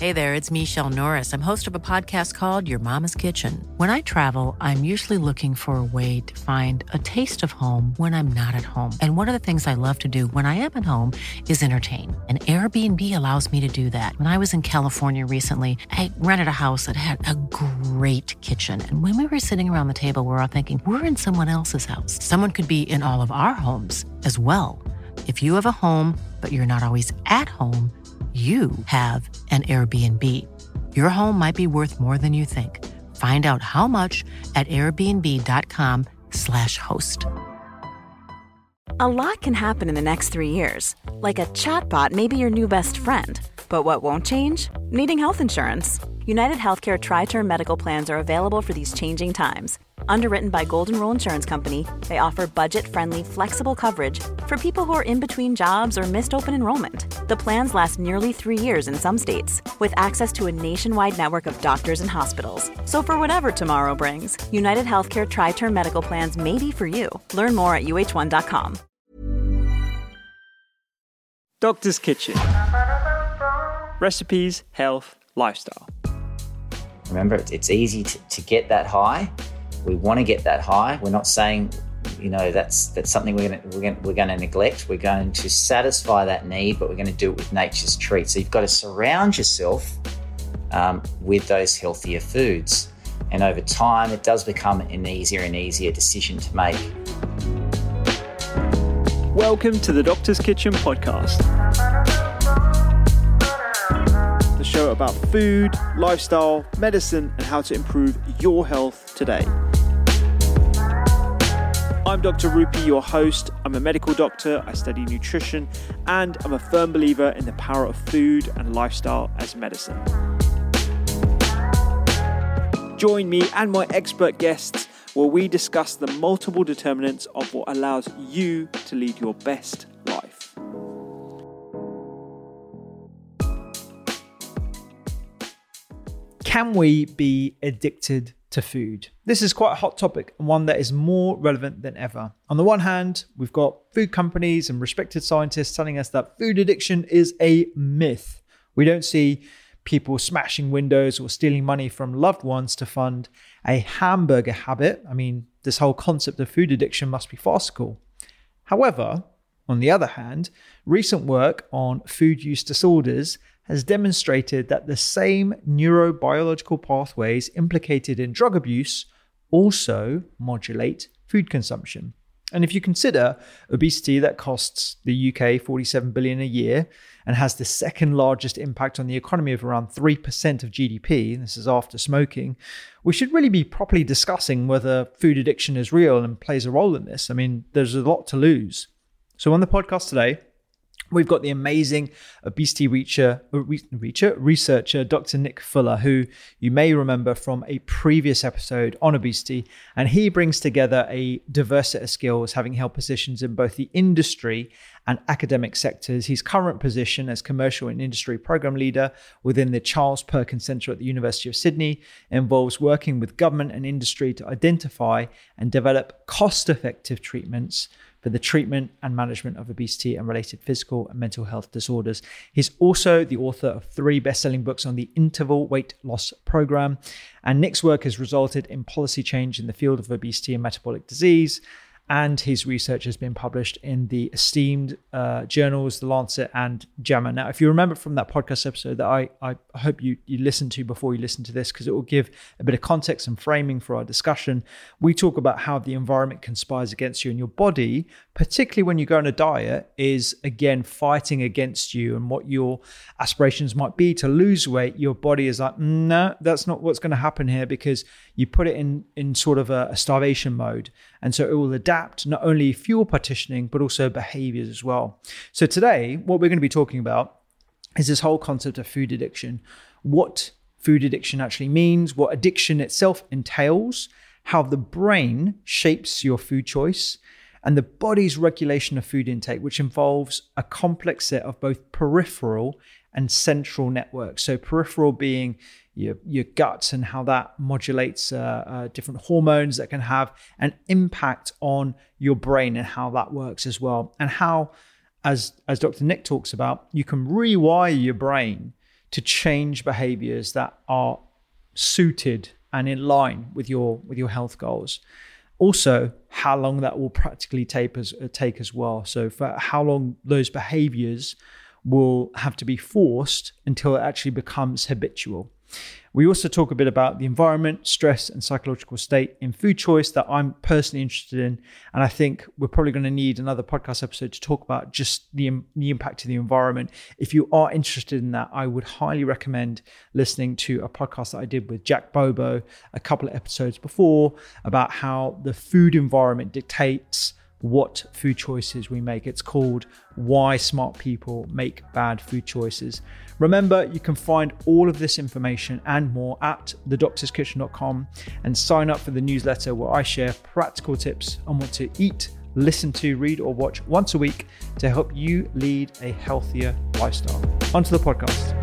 Hey there, it's Michelle Norris. I'm host of a podcast called Your Mama's Kitchen. When I travel, I'm usually looking for a way to find a taste of home when I'm not at home. And one of the things I love to do when I am at home is entertain. And Airbnb allows me to do that. When I was in California recently, I rented a house that had a great kitchen. And when we were sitting around the table, we were all thinking, we're in someone else's house. Someone could be in all of our homes as well. If you have a home, but you're not always at home, you have an Airbnb. Your home might be worth more than you think. Find out how much at airbnb.com/host. A lot can happen in the next 3 years. Like a chatbot may be your new best friend. But what won't change? Needing health insurance. United Healthcare Tri-Term Medical Plans are available for these changing times. Underwritten by Golden Rule Insurance Company, they offer budget-friendly, flexible coverage for people who are in between jobs or missed open enrollment. The plans last nearly 3 years in some states, with access to a nationwide network of doctors and hospitals. So for whatever tomorrow brings, United Healthcare Tri-Term Medical Plans may be for you. Learn more at uh1.com. Doctor's Kitchen. Recipes, health, lifestyle. Remember, it's easy to get that high. We want to get that high. We're not saying, that's something we're going to neglect. We're going to satisfy that need, but we're going to do it with nature's treats. So you've got to surround yourself with those healthier foods. And over time, it does become an easier and easier decision to make. Welcome to the Doctor's Kitchen podcast. The show about food, lifestyle, medicine, and how to improve your health today. I'm Dr. Rupi, your host. I'm a medical doctor, I study nutrition, and I'm a firm believer in the power of food and lifestyle as medicine. Join me and my expert guests where we discuss the multiple determinants of what allows you to lead your best life. Can we be addicted to food? This is quite a hot topic and one that is more relevant than ever. On the one hand, we've got food companies and respected scientists telling us that food addiction is a myth. We don't see people smashing windows or stealing money from loved ones to fund a hamburger habit. I mean, this whole concept of food addiction must be farcical. However, on the other hand, recent work on food use disorders has demonstrated that the same neurobiological pathways implicated in drug abuse also modulate food consumption. And if you consider obesity that costs the UK 47 billion a year and has the second largest impact on the economy of around 3% of GDP, this is after smoking, we should really be properly discussing whether food addiction is real and plays a role in this. I mean, there's a lot to lose. So on the podcast today, we've got the amazing obesity researcher, Dr. Nick Fuller, who you may remember from a previous episode on obesity. And he brings together a diverse set of skills, having held positions in both the industry and academic sectors. His current position as commercial and industry program leader within the Charles Perkins Centre at the University of Sydney involves working with government and industry to identify and develop cost-effective treatments for the treatment and management of obesity and related physical and mental health disorders. He's also the author of 3 best-selling books on the interval weight loss program. And Nick's work has resulted in policy change in the field of obesity and metabolic disease. And his research has been published in the esteemed journals, The Lancet and JAMA. Now, if you remember from that podcast episode that I hope you listened to before you listen to this, because it will give a bit of context and framing for our discussion, we talk about how the environment conspires against you, and your body, particularly when you go on a diet, is again fighting against you and what your aspirations might be to lose weight. Your body is like, no, that's not what's going to happen here, because you put it in sort of a starvation mode. And so it will adapt not only fuel partitioning, but also behaviors as well. So today, what we're going to be talking about is this whole concept of food addiction, what food addiction actually means, what addiction itself entails, how the brain shapes your food choice, and the body's regulation of food intake, which involves a complex set of both peripheral and central networks. So peripheral being your gut and how that modulates different hormones that can have an impact on your brain and how that works as well. And how, as Dr. Nick talks about, you can rewire your brain to change behaviors that are suited and in line with your health goals. Also, how long that will practically take as well. So for how long those behaviors will have to be forced until it actually becomes habitual. We also talk a bit about the environment, stress, and psychological state in food choice that I'm personally interested in. And I think we're probably going to need another podcast episode to talk about just the impact of the environment. If you are interested in that, I would highly recommend listening to a podcast that I did with Jack Bobo a couple of episodes before about how the food environment dictates what food choices we make. It's called Why Smart People Make Bad Food Choices. Remember, you can find all of this information and more at thedoctorskitchen.com and sign up for the newsletter where I share practical tips on what to eat, listen to, read, or watch once a week to help you lead a healthier lifestyle. On to the podcast.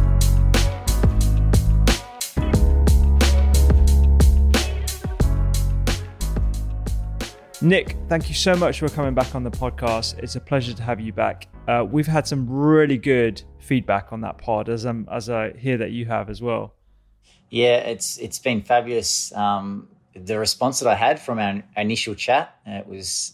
Nick, thank you so much for coming back on the podcast. It's a pleasure to have you back. We've had some really good feedback on that pod, as I hear that you have as well. Yeah, it's been fabulous. The response that I had from our initial chat, it was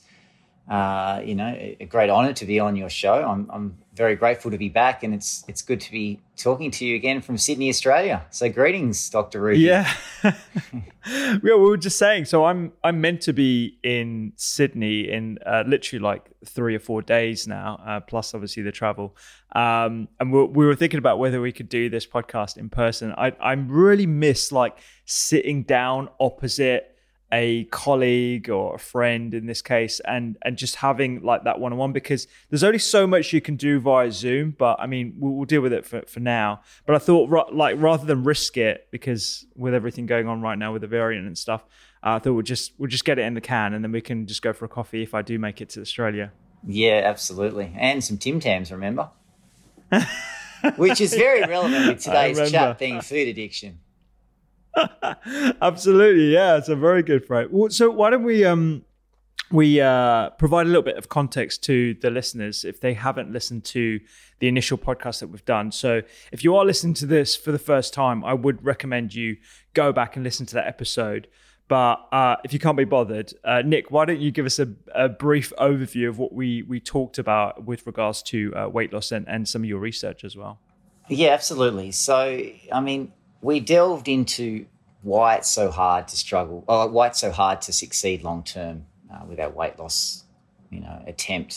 a great honor to be on your show. I'm very grateful to be back, and it's good to be talking to you again from Sydney, Australia. So greetings, Dr. Ruby. Yeah. Yeah, we were just saying, so I'm meant to be in Sydney in literally like 3 or 4 days now, plus obviously the travel. And we were thinking about whether we could do this podcast in person. I really miss like sitting down opposite a colleague or a friend in this case, and just having like that one-on-one, because there's only so much you can do via Zoom, but I mean, we'll deal with it for now. But I thought rather than risk it, because with everything going on right now with the variant and stuff, I thought we'll just get it in the can, and then we can just go for a coffee if I do make it to Australia. Yeah, absolutely. And some Tim Tams, remember? Which is very relevant with today's chat being food addiction. Absolutely, yeah, it's a very good phrase. So why don't we provide a little bit of context to the listeners if they haven't listened to the initial podcast that we've done. So if you are listening to this for the first time, I would recommend you go back and listen to that episode. But if you can't be bothered, Nick, why don't you give us a brief overview of what we talked about with regards to weight loss and some of your research as well? Yeah, absolutely. So, I mean, we delved into why it's so hard to succeed long term with our weight loss, attempt,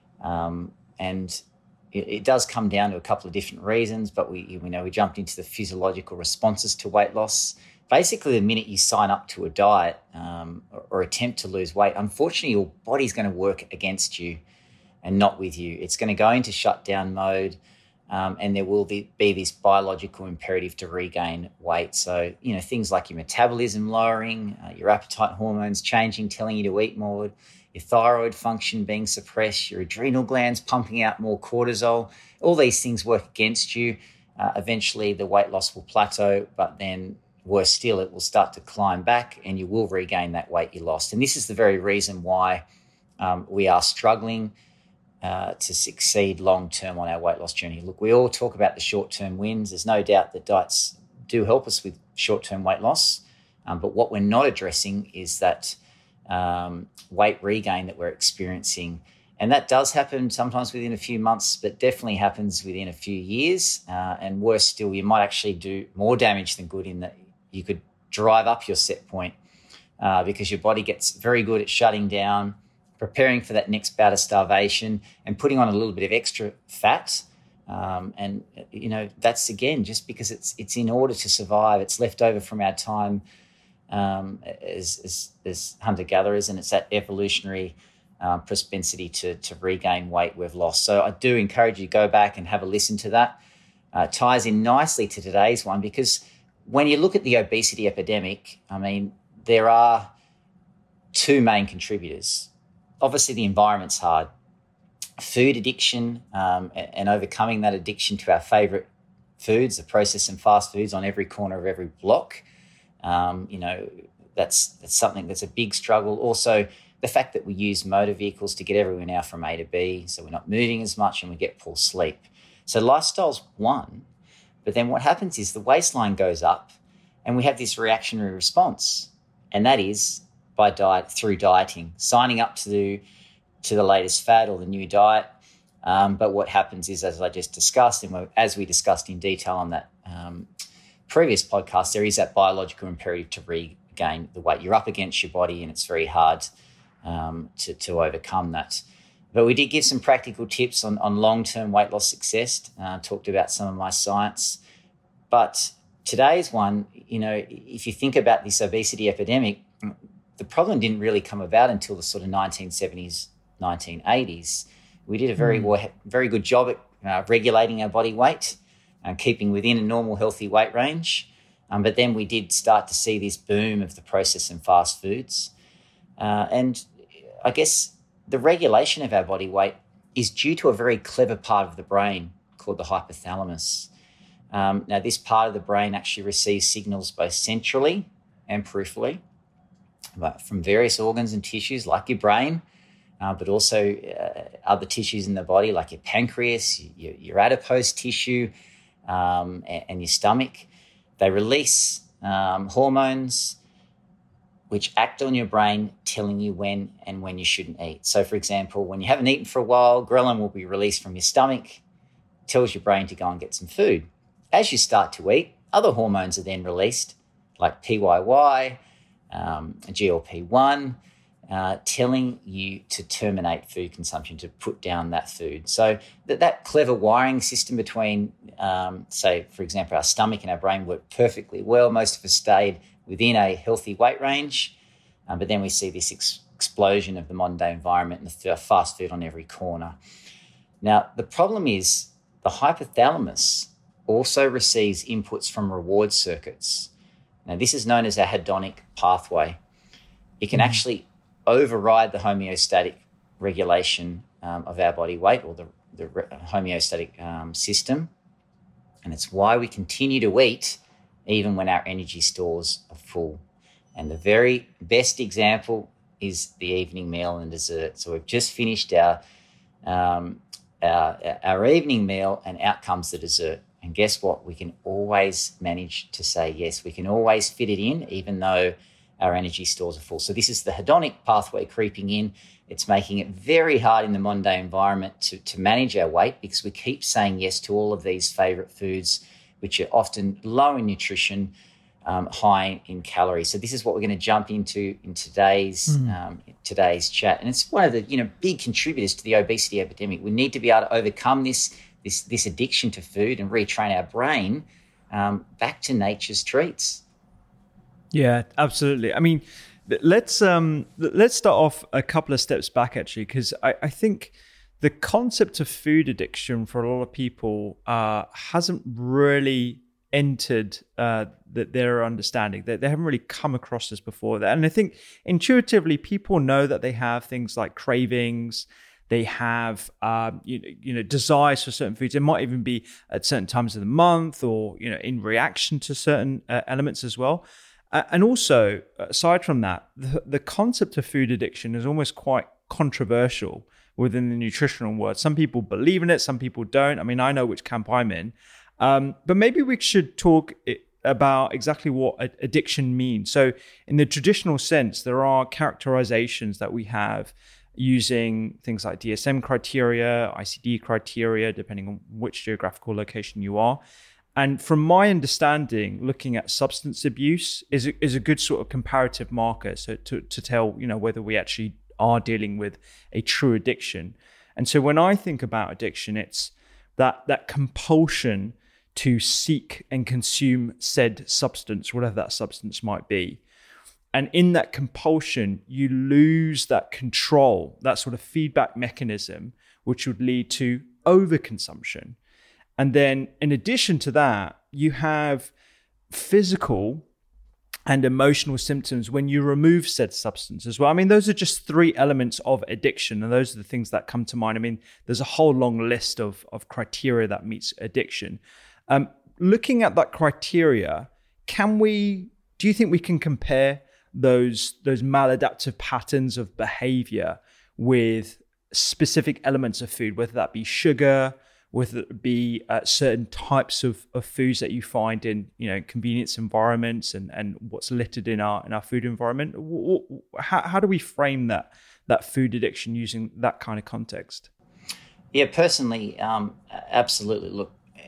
and it does come down to a couple of different reasons. But we jumped into the physiological responses to weight loss. Basically, the minute you sign up to a diet or attempt to lose weight, unfortunately, your body's going to work against you and not with you. It's going to go into shutdown mode. And there will be this biological imperative to regain weight. So, things like your metabolism lowering, your appetite hormones changing, telling you to eat more, your thyroid function being suppressed, your adrenal glands pumping out more cortisol, all these things work against you. Eventually, the weight loss will plateau, but then worse still, it will start to climb back and you will regain that weight you lost. And this is the very reason why we are struggling to succeed long-term on our weight loss journey. Look, we all talk about the short-term wins. There's no doubt that diets do help us with short-term weight loss, but what we're not addressing is that weight regain that we're experiencing. And that does happen sometimes within a few months, but definitely happens within a few years. And worse still, you might actually do more damage than good in that you could drive up your set point because your body gets very good at shutting down, preparing for that next bout of starvation and putting on a little bit of extra fat. And that's, again, just because it's in order to survive. It's left over from our time as hunter-gatherers, and it's that evolutionary propensity to regain weight we've lost. So I do encourage you to go back and have a listen to that. Ties in nicely to today's one, because when you look at the obesity epidemic, I mean, there are two main contributors. Obviously, the environment's hard. Food addiction and overcoming that addiction to our favourite foods, the processed and fast foods on every corner of every block. That's something that's a big struggle. Also, the fact that we use motor vehicles to get everywhere now from A to B, so we're not moving as much and we get poor sleep. So lifestyle's one, But then what happens is the waistline goes up and we have this reactionary response. And that is through dieting, signing up to the latest fad or the new diet. But what happens is, as I just discussed, and as we discussed in detail on that previous podcast, there is that biological imperative to regain the weight. You're up against your body and it's very hard to overcome that. But we did give some practical tips on long-term weight loss success, talked about some of my science. But today's one, if you think about this obesity epidemic, the problem didn't really come about until the sort of 1970s, 1980s. We did a very good job at regulating our body weight, keeping within a normal, healthy weight range. But then we did start to see this boom of the processed and fast foods. And I guess the regulation of our body weight is due to a very clever part of the brain called the hypothalamus. Now, this part of the brain actually receives signals both centrally and peripherally, but from various organs and tissues like your brain, but also other tissues in the body like your pancreas, your adipose tissue, and your stomach. They release hormones which act on your brain, telling you when and when you shouldn't eat. So, for example, when you haven't eaten for a while, ghrelin will be released from your stomach, tells your brain to go and get some food. As you start to eat, other hormones are then released, like PYY, GLP-1, telling you to terminate food consumption, to put down that food. So that clever wiring system between, say, for example, our stomach and our brain worked perfectly well. Most of us stayed within a healthy weight range, but then we see this explosion of the modern day environment and the fast food on every corner. Now, the problem is the hypothalamus also receives inputs from reward circuits. Now, this is known as a hedonic pathway. It can actually override the homeostatic regulation of our body weight, or the homeostatic system. And it's why we continue to eat even when our energy stores are full. And the very best example is the evening meal and dessert. So we've just finished our evening meal, and out comes the dessert. And guess what? We can always manage to say yes. We can always fit it in, even though our energy stores are full. So this is the hedonic pathway creeping in. It's making it very hard in the modern day environment to manage our weight, because we keep saying yes to all of these favorite foods, which are often low in nutrition, high in calories. So this is what we're going to jump into in today's chat. And it's one of the big contributors to the obesity epidemic. We need to be able to overcome this addiction to food and retrain our brain back to nature's treats. Yeah, absolutely. I mean, let's start off a couple of steps back, actually, because I think the concept of food addiction for a lot of people hasn't really entered their understanding. They haven't really come across this before. And I think intuitively people know that they have things like cravings. They have desires for certain foods. It might even be at certain times of the month, or in reaction to certain elements as well. And also, aside from that, the concept of food addiction is almost quite controversial within the nutritional world. Some people believe in it, some people don't. I mean, I know which camp I'm in. But maybe we should talk about exactly what addiction means. So in the traditional sense, there are characterizations that we have using things like DSM criteria, ICD criteria, depending on which geographical location you are. And from my understanding, looking at substance abuse is a good sort of comparative marker, so to tell whether we actually are dealing with a true addiction. And so when I think about addiction, it's that compulsion to seek and consume said substance, whatever that substance might be. And in that compulsion, you lose that control, that sort of feedback mechanism, which would lead to overconsumption. And then in addition to that, you have physical and emotional symptoms when you remove said substance as well. I mean, those are just three elements of addiction, and those are the things that come to mind. I mean, there's a whole long list of criteria that meets addiction. Looking at that criteria, do you think we can compare those maladaptive patterns of behavior with specific elements of food, whether that be sugar, whether it be certain types of foods that you find in, convenience environments and what's littered in our food environment. How do we frame that food addiction using that kind of context? Yeah, personally, absolutely. Look,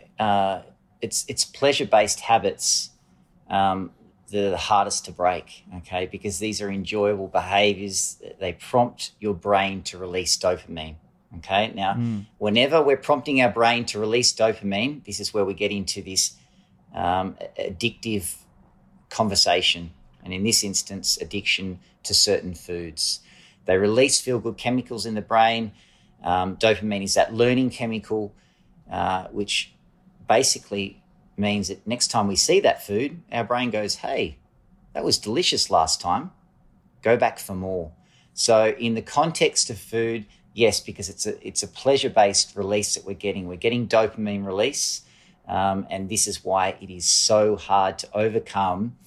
it's pleasure-based habits that are the hardest to break, okay? Because these are enjoyable behaviors. They prompt your brain to release dopamine, okay? Now, whenever we're prompting our brain to release dopamine, this is where we get into this addictive conversation, and in this instance, addiction to certain foods. They release feel-good chemicals in the brain. Dopamine is that learning chemical, which basically means that next time we see that food, our brain goes, hey, that was delicious last time. Go back for more. So in the context of food, yes, because it's a pleasure-based release that we're getting. We're getting dopamine release, and this is why it is so hard to overcome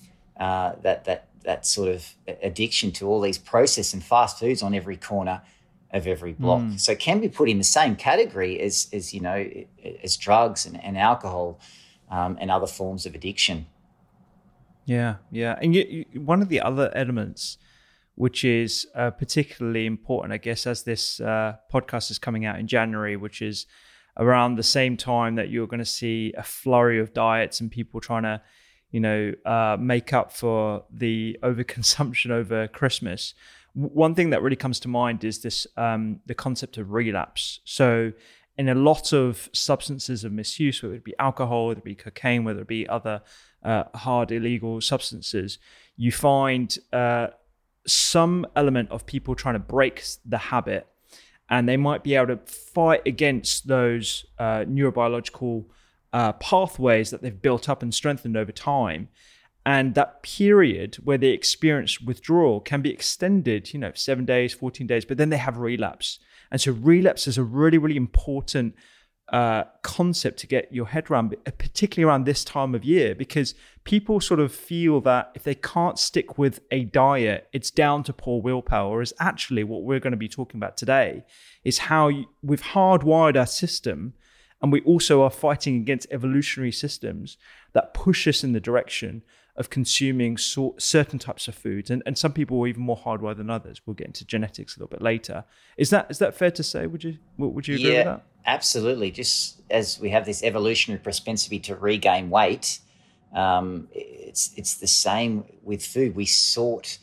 that sort of addiction to all these processed and fast foods on every corner of every block. So it can be put in the same category as drugs and alcohol and other forms of addiction. Yeah. And one of the other elements, which is particularly important, I guess, as this podcast is coming out in January, which is around the same time that you're going to see a flurry of diets and people trying to make up for the overconsumption over Christmas. One thing that really comes to mind is this, the concept of relapse. So in a lot of substances of misuse, whether it be alcohol, whether it be cocaine, whether it be other hard illegal substances, you find some element of people trying to break the habit, and they might be able to fight against those neurobiological pathways that they've built up and strengthened over time. And that period where they experience withdrawal can be extended, 7 days, 14 days, but then they have relapse. And so relapse is a really, really important concept to get your head around, particularly around this time of year, because people sort of feel that if they can't stick with a diet, it's down to poor willpower. Whereas actually what we're going to be talking about today is how we've hardwired our system, and we also are fighting against evolutionary systems that push us in the direction of consuming certain types of foods. And some people are even more hardwired than others. We'll get into genetics a little bit later. Is that fair to say? Would you agree with that? Yeah, absolutely. Just as we have this evolutionary propensity to regain weight, it's the same with food. We sort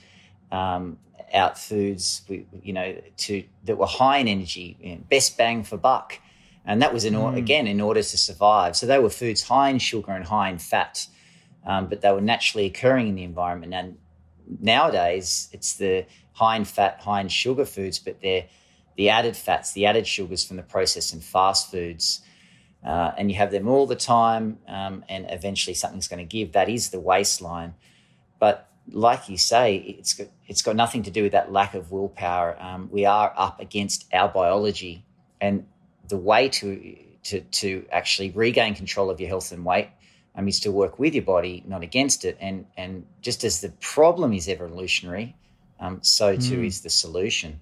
out foods that were high in energy, best bang for buck. And that was, in order to survive. So they were foods high in sugar and high in fat, but they were naturally occurring in the environment. And nowadays, it's the high in fat, high in sugar foods, but they're the added fats, the added sugars from the processed and fast foods. And you have them all the time, and eventually something's going to give. That is the waistline. But like you say, it's got nothing to do with that lack of willpower. We are up against our biology, and the way to actually regain control of your health and weight is to work with your body, not against it. And just as the problem is evolutionary, so too is the solution.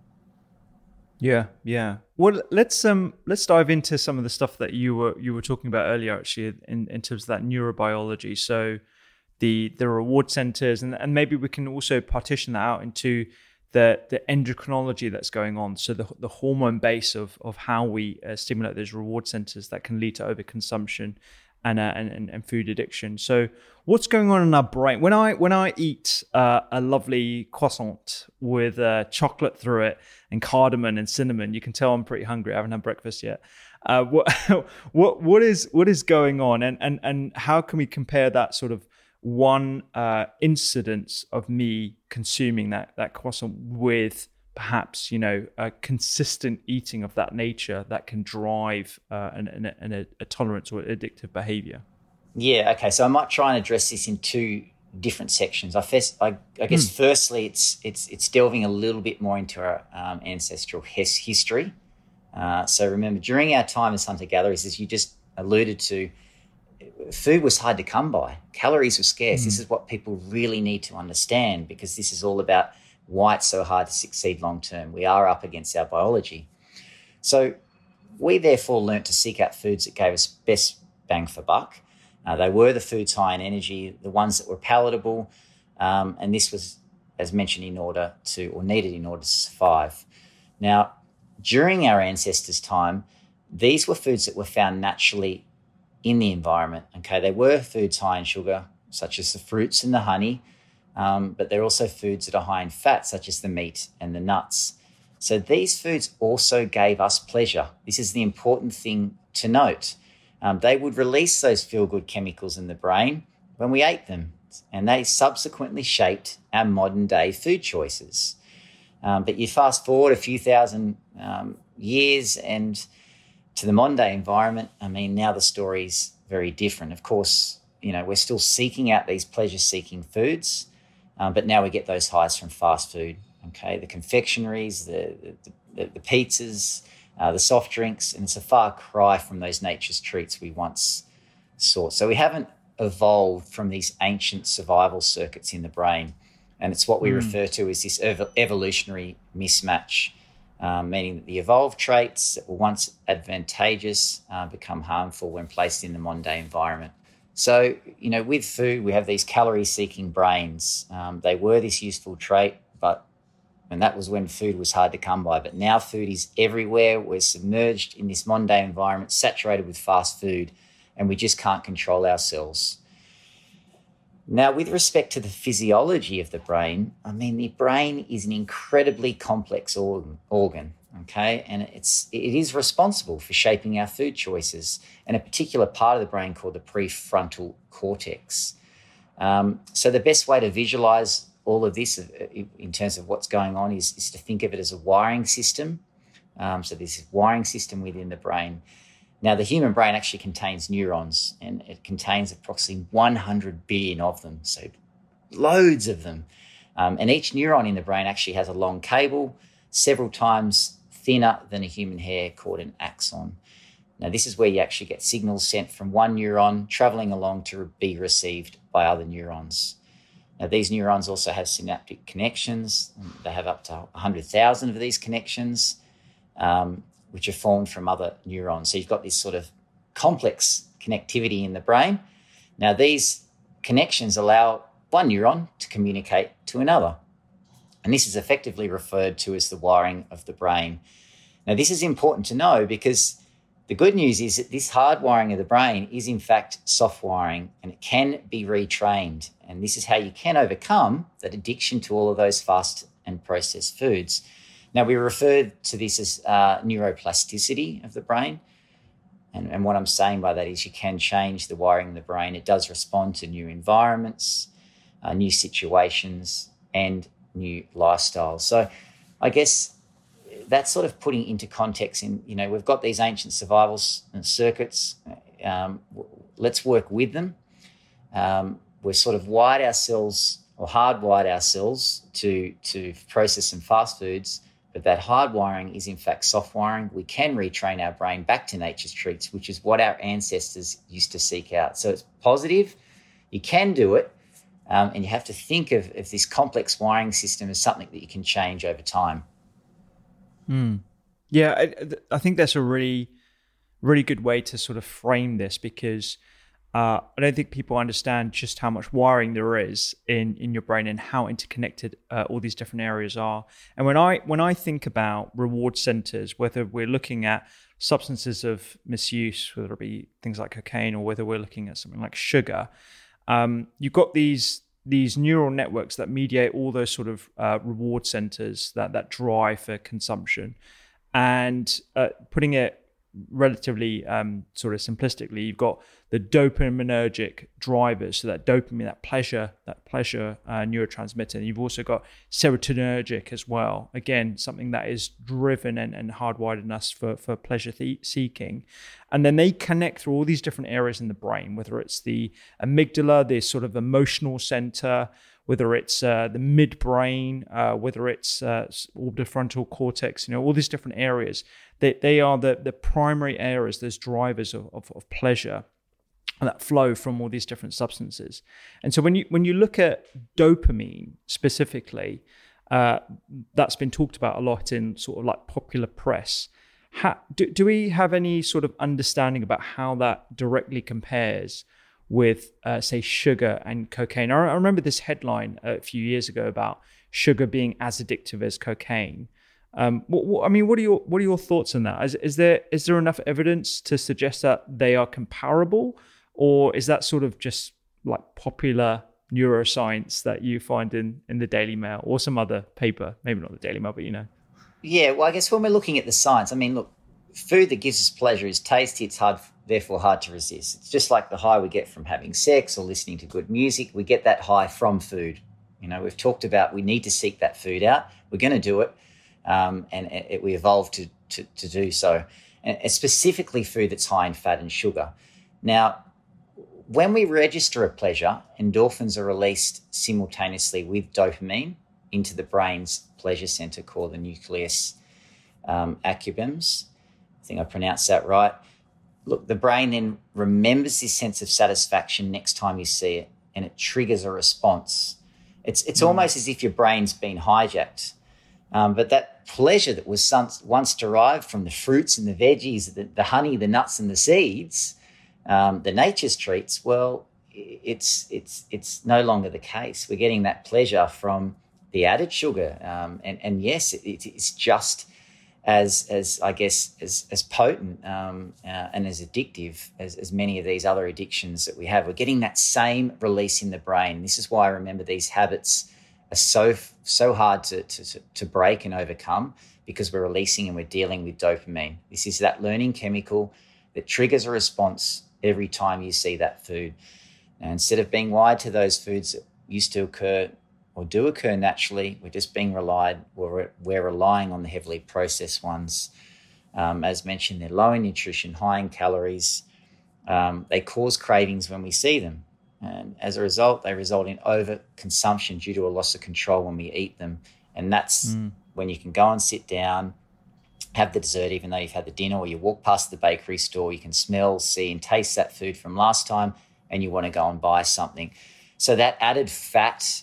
Yeah. Well, let's dive into some of the stuff that you were talking about earlier, actually, in terms of that neurobiology. So the reward centers, and maybe we can also partition that out into the endocrinology that's going on. So the hormone base of how we stimulate those reward centers that can lead to overconsumption and food addiction. So what's going on in our brain? When I eat a lovely croissant with chocolate through it and cardamom and cinnamon, you can tell I'm pretty hungry. I haven't had breakfast yet. What is going on, and how can we compare that sort of one incidence of me consuming that croissant with perhaps a consistent eating of that nature that can drive a tolerance or addictive behavior? Yeah, okay. So I might try and address this in two different sections. I guess firstly, it's delving a little bit more into our ancestral history. So remember, during our time as hunter-gatherers, as you just alluded to, food was hard to come by. Calories were scarce. This is what people really need to understand, because this is all about why it's so hard to succeed long term. We are up against our biology. So We therefore learnt to seek out foods that gave us best bang for buck. They were the foods high in energy, the ones that were palatable, and this was, as mentioned, needed in order to survive. Now, during our ancestors' time, these were foods that were found naturally in the environment. Okay, they were foods high in sugar, such as the fruits and the honey, but they're also foods that are high in fat, such as the meat and the nuts. So these foods also gave us pleasure. This is the important thing to note. They would release those feel-good chemicals in the brain when we ate them, and they subsequently shaped our modern-day food choices. But you fast forward a few thousand years and to the modern-day environment, I mean, now the story's very different. Of course, we're still seeking out these pleasure-seeking foods, but now we get those highs from fast food. Okay, the confectionaries, the pizzas, the soft drinks, and it's a far cry from those nature's treats we once sought. So we haven't evolved from these ancient survival circuits in the brain, and it's what we refer to as this evolutionary mismatch, meaning that the evolved traits that were once advantageous become harmful when placed in the modern-day environment. So, with food, we have these calorie-seeking brains. They were this useful trait, and that was when food was hard to come by. But now food is everywhere. We're submerged in this modern-day environment, saturated with fast food, and we just can't control ourselves. Now, with respect to the physiology of the brain, I mean, the brain is an incredibly complex organ, okay? And it is responsible for shaping our food choices, and a particular part of the brain called the prefrontal cortex. So the best way to visualize all of this in terms of what's going on is to think of it as a wiring system. So this wiring system within the brain. Now, the human brain actually contains neurons, and it contains approximately 100 billion of them, so loads of them. And each neuron in the brain actually has a long cable, several times thinner than a human hair, called an axon. Now, this is where you actually get signals sent from one neuron traveling along to be received by other neurons. Now, these neurons also have synaptic connections. They have up to 100,000 of these connections, which are formed from other neurons. So you've got this sort of complex connectivity in the brain. Now, these connections allow one neuron to communicate to another. And this is effectively referred to as the wiring of the brain. Now, this is important to know because the good news is that this hard wiring of the brain is in fact soft wiring, and it can be retrained. And this is how you can overcome that addiction to all of those fast and processed foods. Now, we refer to this as neuroplasticity of the brain. And what I'm saying by that is you can change the wiring of the brain. It does respond to new environments, new situations, and new lifestyles. So I guess that's sort of putting into context we've got these ancient survival circuits. Let's work with them. We're sort of wired ourselves or hardwired ourselves to process some fast foods, but that hard wiring is in fact soft wiring. We can retrain our brain back to nature's treats, which is what our ancestors used to seek out. So it's positive. You can do it, and you have to think of this complex wiring system as something that you can change over time. Yeah, I think that's a really, really good way to sort of frame this, because I don't think people understand just how much wiring there is in your brain and how interconnected all these different areas are. And when I think about reward centers, whether we're looking at substances of misuse, whether it be things like cocaine, or whether we're looking at something like sugar, you've got these neural networks that mediate all those sort of reward centers that drive for consumption. And putting it relatively sort of simplistically, you've got the dopaminergic drivers, so that dopamine, that pleasure neurotransmitter. And you've also got serotonergic as well, again something that is driven and hardwired in us for pleasure seeking. And then they connect through all these different areas in the brain, whether it's the amygdala, the sort of emotional center, whether it's the midbrain, whether it's orbitofrontal cortex, all these different areas. They are the primary areas, those drivers of pleasure that flow from all these different substances. And so when you look at dopamine specifically, that's been talked about a lot in sort of like popular press. Do we have any sort of understanding about how that directly compares with, say, sugar and cocaine? I remember this headline a few years ago about sugar being as addictive as cocaine. What are your thoughts on that? Is there enough evidence to suggest that they are comparable, or is that sort of just like popular neuroscience that you find in the Daily Mail or some other paper? Maybe not the Daily Mail, but Yeah, well, I guess when we're looking at the science, I mean, look, food that gives us pleasure is tasty. It's therefore hard to resist. It's just like the high we get from having sex or listening to good music. We get that high from food. We've talked about we need to seek that food out. We're going to do it, we evolved to do so. And specifically food that's high in fat and sugar. Now, when we register a pleasure, endorphins are released simultaneously with dopamine into the brain's pleasure center called the nucleus accumbens. I think I pronounced that right. Look, the brain then remembers this sense of satisfaction next time you see it, and it triggers a response. It's almost as if your brain's been hijacked. But that pleasure that was once derived from the fruits and the veggies, the honey, the nuts and the seeds, the nature's treats, well, it's no longer the case. We're getting that pleasure from the added sugar. And yes, it's just as I guess as potent and as addictive as many of these other addictions that we have. We're getting that same release in the brain. This is why I remember these habits are so hard to break and overcome, because we're releasing and we're dealing with dopamine. This is that learning chemical that triggers a response every time you see that food. Now, instead of being wired to those foods that used to occur or do occur naturally, we're just being we're relying on the heavily processed ones. As mentioned, they're low in nutrition, high in calories. They cause cravings when we see them. And as a result, they result in overconsumption due to a loss of control when we eat them. And that's when you can go and sit down, have the dessert, even though you've had the dinner, or you walk past the bakery store, you can smell, see, and taste that food from last time, and you want to go and buy something. So that added fat,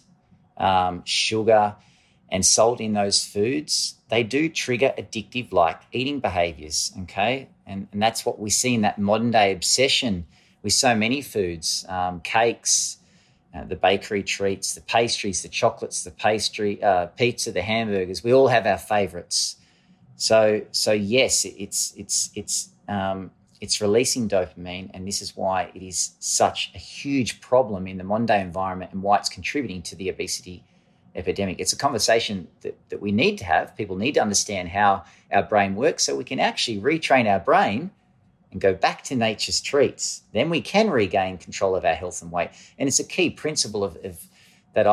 sugar, and salt in those foods, they do trigger addictive-like eating behaviours, okay? And that's what we see in that modern-day obsession with so many foods, cakes, the bakery treats, the pastries, the chocolates, the pizza, the hamburgers. We all have our favourites. So yes, it's releasing dopamine, and this is why it is such a huge problem in the modern day environment and why it's contributing to the obesity epidemic. It's a conversation that we need to have. People need to understand how our brain works so we can actually retrain our brain and go back to nature's treats. Then we can regain control of our health and weight. And it's a key principle of that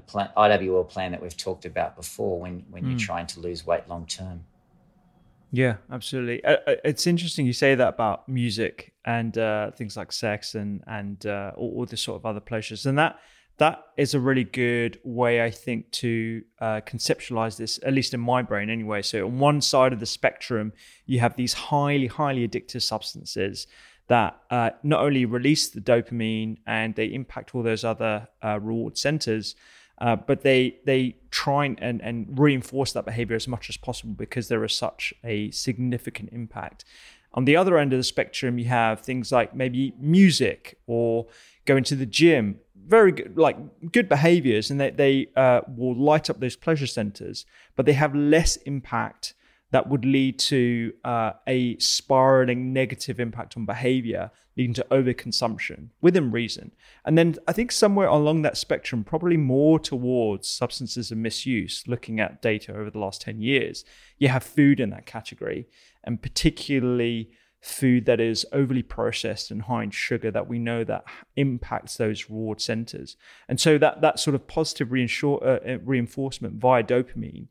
IWL plan that we've talked about before when you're trying to lose weight long term. Yeah, absolutely. It's interesting you say that about music and things like sex and all this sort of other pleasures. And that is a really good way, I think, to conceptualize this, at least in my brain anyway. So on one side of the spectrum, you have these highly, highly addictive substances that not only release the dopamine and they impact all those other reward centers, but they try and reinforce that behavior as much as possible because there is such a significant impact. On the other end of the spectrum, you have things like maybe music or going to the gym, very good, like good behaviors, and they will light up those pleasure centers, but they have less impact that would lead to a spiraling negative impact on behavior, leading to overconsumption within reason. And then I think somewhere along that spectrum, probably more towards substances of misuse, looking at data over the last 10 years, you have food in that category, and particularly food that is overly processed and high in sugar that we know that impacts those reward centers. And so that sort of positive reinforcement via dopamine,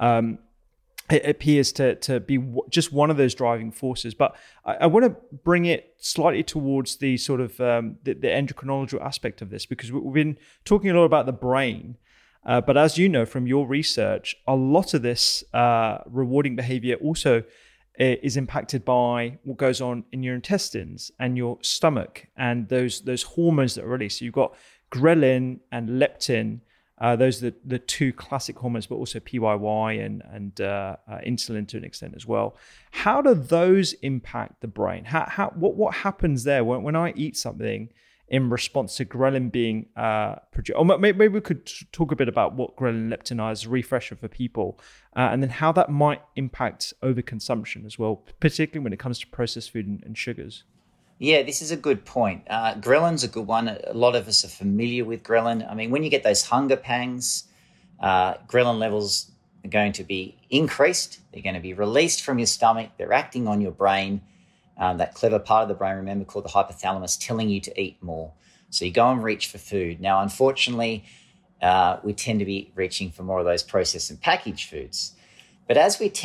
it appears to be just one of those driving forces. But I want to bring it slightly towards the sort of the endocrinological aspect of this, because we've been talking a lot about the brain. But as you know from your research, a lot of this rewarding behavior also is impacted by what goes on in your intestines and your stomach and those hormones that are released. So you've got ghrelin and leptin Those are the two classic hormones, but also PYY and insulin to an extent as well. How do those impact the brain? What happens there when I eat something in response to ghrelin being produced? Or maybe we could talk a bit about what ghrelin and leptin are as a refresher for people, and then how that might impact overconsumption as well, particularly when it comes to processed food and sugars. Yeah, this is a good point. Ghrelin's a good one. A lot of us are familiar with ghrelin. I mean, when you get those hunger pangs, ghrelin levels are going to be increased. They're going to be released from your stomach. They're acting on your brain, that clever part of the brain, remember, called the hypothalamus, telling you to eat more. So you go and reach for food. Now, unfortunately, we tend to be reaching for more of those processed and packaged foods. But as we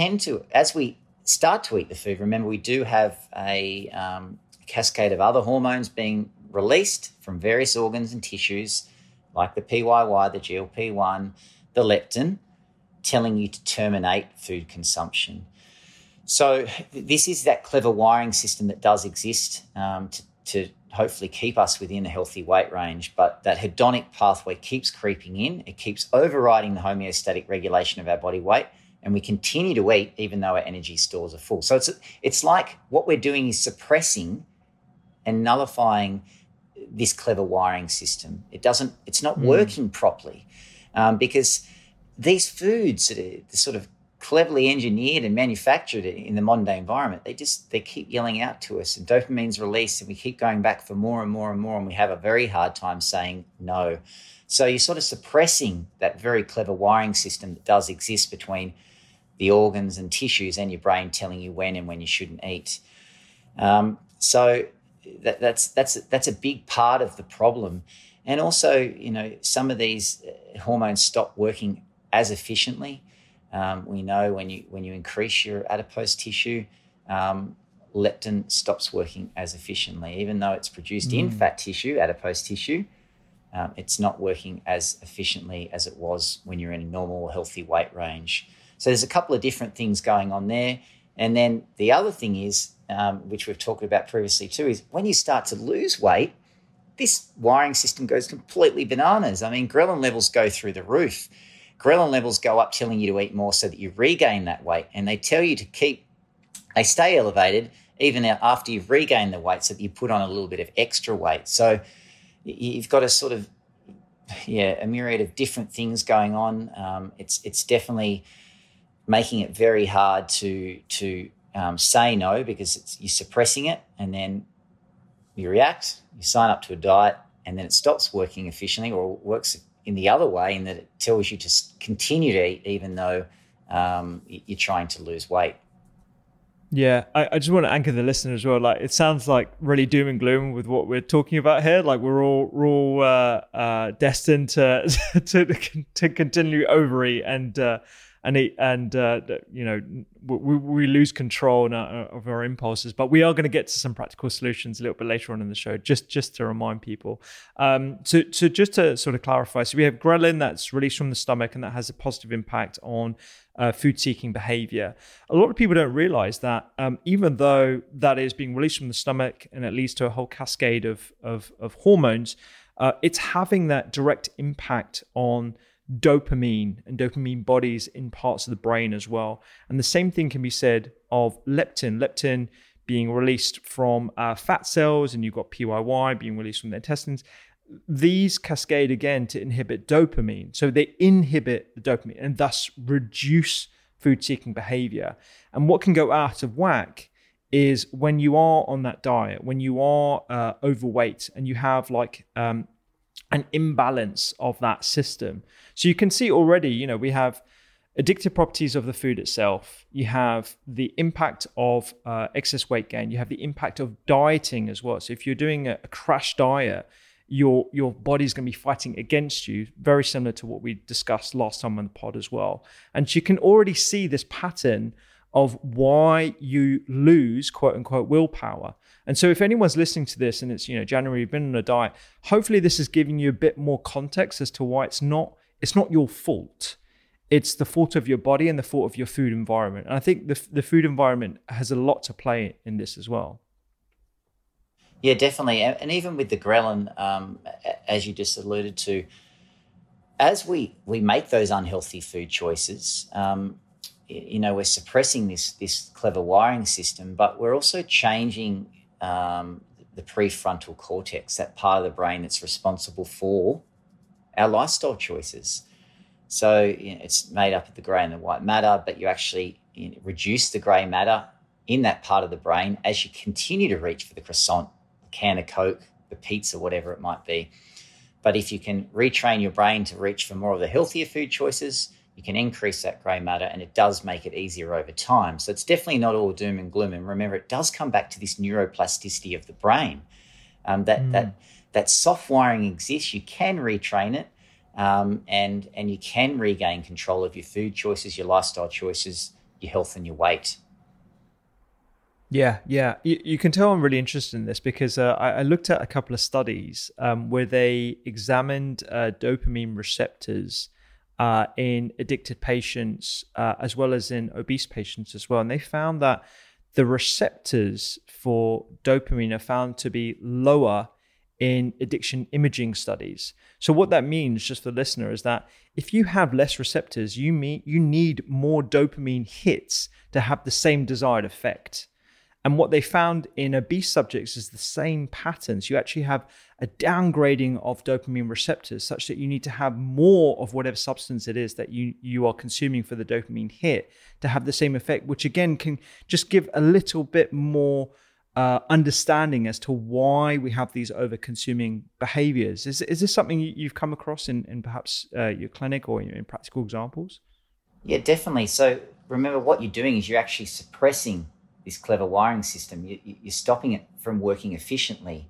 start to eat the food, remember, we do have a cascade of other hormones being released from various organs and tissues, like the PYY, the GLP-1, the leptin, telling you to terminate food consumption. So this is that clever wiring system that does exist to hopefully keep us within a healthy weight range, but that hedonic pathway keeps creeping in. It keeps overriding the homeostatic regulation of our body weight, and we continue to eat even though our energy stores are full. So it's like what we're doing is suppressing and nullifying this clever wiring system. It's not working properly because these foods that are sort of cleverly engineered and manufactured in the modern day environment, they keep yelling out to us, and dopamine's released, and we keep going back for more and more and more, and we have a very hard time saying no. So you're sort of suppressing that very clever wiring system that does exist between the organs and tissues and your brain, telling you when and when you shouldn't eat. So that's a big part of the problem. And also, you know, some of these hormones stop working as efficiently. We know when you increase your adipose tissue, leptin stops working as efficiently. Even though it's produced in fat tissue, adipose tissue, it's not working as efficiently as it was when you're in a normal, healthy weight range. So there's a couple of different things going on there. And then the other thing is, which we've talked about previously too, is when you start to lose weight, this wiring system goes completely bananas. I mean, ghrelin levels go through the roof. Ghrelin levels go up telling you to eat more so that you regain that weight. And they tell you they stay elevated even after you've regained the weight so that you put on a little bit of extra weight. So you've got a sort of, a myriad of different things going on. It's definitely making it very hard to say no because you're suppressing it, and then you react, you sign up to a diet, and then it stops working efficiently, or works in the other way in that it tells you to continue to eat even though you're trying to lose weight. Yeah, I just want to anchor the listener as well. Like, it sounds like really doom and gloom with what we're talking about here. Like, we're all destined to continue overeat and eat, and we lose control of our impulses. But we are going to get to some practical solutions a little bit later on in the show, just to remind people. So just to sort of clarify, so we have ghrelin that's released from the stomach, and that has a positive impact on food-seeking behavior. A lot of people don't realize that even though that is being released from the stomach and it leads to a whole cascade of hormones, it's having that direct impact on dopamine and dopamine bodies in parts of the brain as well. And the same thing can be said of leptin being released from fat cells, and you've got PYY being released from the intestines. These cascade again to inhibit dopamine. So they inhibit the dopamine and thus reduce food-seeking behavior. And what can go out of whack is when you are on that diet, when you are overweight, and you have like an imbalance of that system. So you can see already, we have addictive properties of the food itself. You have the impact of excess weight gain. You have the impact of dieting as well. So if you're doing a crash diet, your body's going to be fighting against you, very similar to what we discussed last time on the pod as well. And you can already see this pattern of why you lose, quote unquote, willpower. And so if anyone's listening to this and it's, January, you've been on a diet, hopefully this is giving you a bit more context as to why it's not your fault. It's the fault of your body and the fault of your food environment. And I think the food environment has a lot to play in this as well. Yeah, definitely. And even with the ghrelin, as you just alluded to, as we make those unhealthy food choices, we're suppressing this clever wiring system, but we're also changing the prefrontal cortex, that part of the brain that's responsible for our lifestyle choices. So it's made up of the grey and the white matter, but you actually reduce the grey matter in that part of the brain as you continue to reach for the croissant, the can of Coke, the pizza, whatever it might be. But if you can retrain your brain to reach for more of the healthier food choices, you can increase that grey matter, and it does make it easier over time. So it's definitely not all doom and gloom. And remember, it does come back to this neuroplasticity of the brain. That soft wiring exists. You can retrain it, and you can regain control of your food choices, your lifestyle choices, your health and your weight. Yeah. You can tell I'm really interested in this because I looked at a couple of studies where they examined dopamine receptors in addicted patients as well as in obese patients as well. And they found that the receptors for dopamine are found to be lower in addiction imaging studies. So what that means, just for the listener, is that if you have less receptors, you need more dopamine hits to have the same desired effect. And what they found in obese subjects is the same patterns. You actually have a downgrading of dopamine receptors such that you need to have more of whatever substance it is that you are consuming for the dopamine hit to have the same effect, which again can just give a little bit more understanding as to why we have these over-consuming behaviors. Is this something you've come across in perhaps your clinic or in practical examples? Yeah, definitely. So remember, what you're doing is you're actually suppressing this clever wiring system. You're stopping it from working efficiently.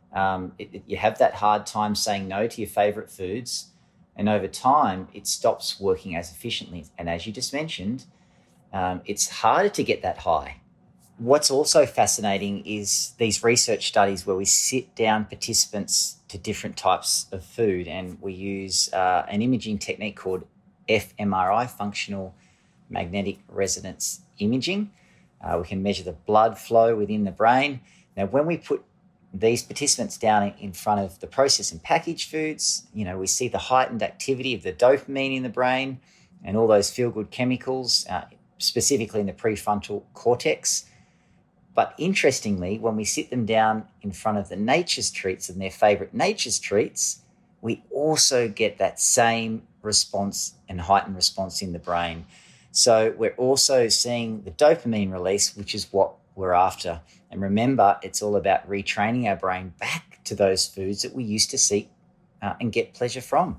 You have that hard time saying no to your favorite foods, and over time it stops working as efficiently. And as you just mentioned, it's harder to get that high. What's also fascinating is these research studies where we sit down participants to different types of food, and we use an imaging technique called fMRI, functional magnetic resonance imaging. We can measure the blood flow within the brain. Now, when we put these participants down in front of the processed and packaged foods, we see the heightened activity of the dopamine in the brain and all those feel-good chemicals, specifically in the prefrontal cortex. But interestingly, when we sit them down in front of the nature's treats and their favourite nature's treats, we also get that same response and heightened response in the brain. So we're also seeing the dopamine release, which is what we're after. And remember, it's all about retraining our brain back to those foods that we used to seek and get pleasure from.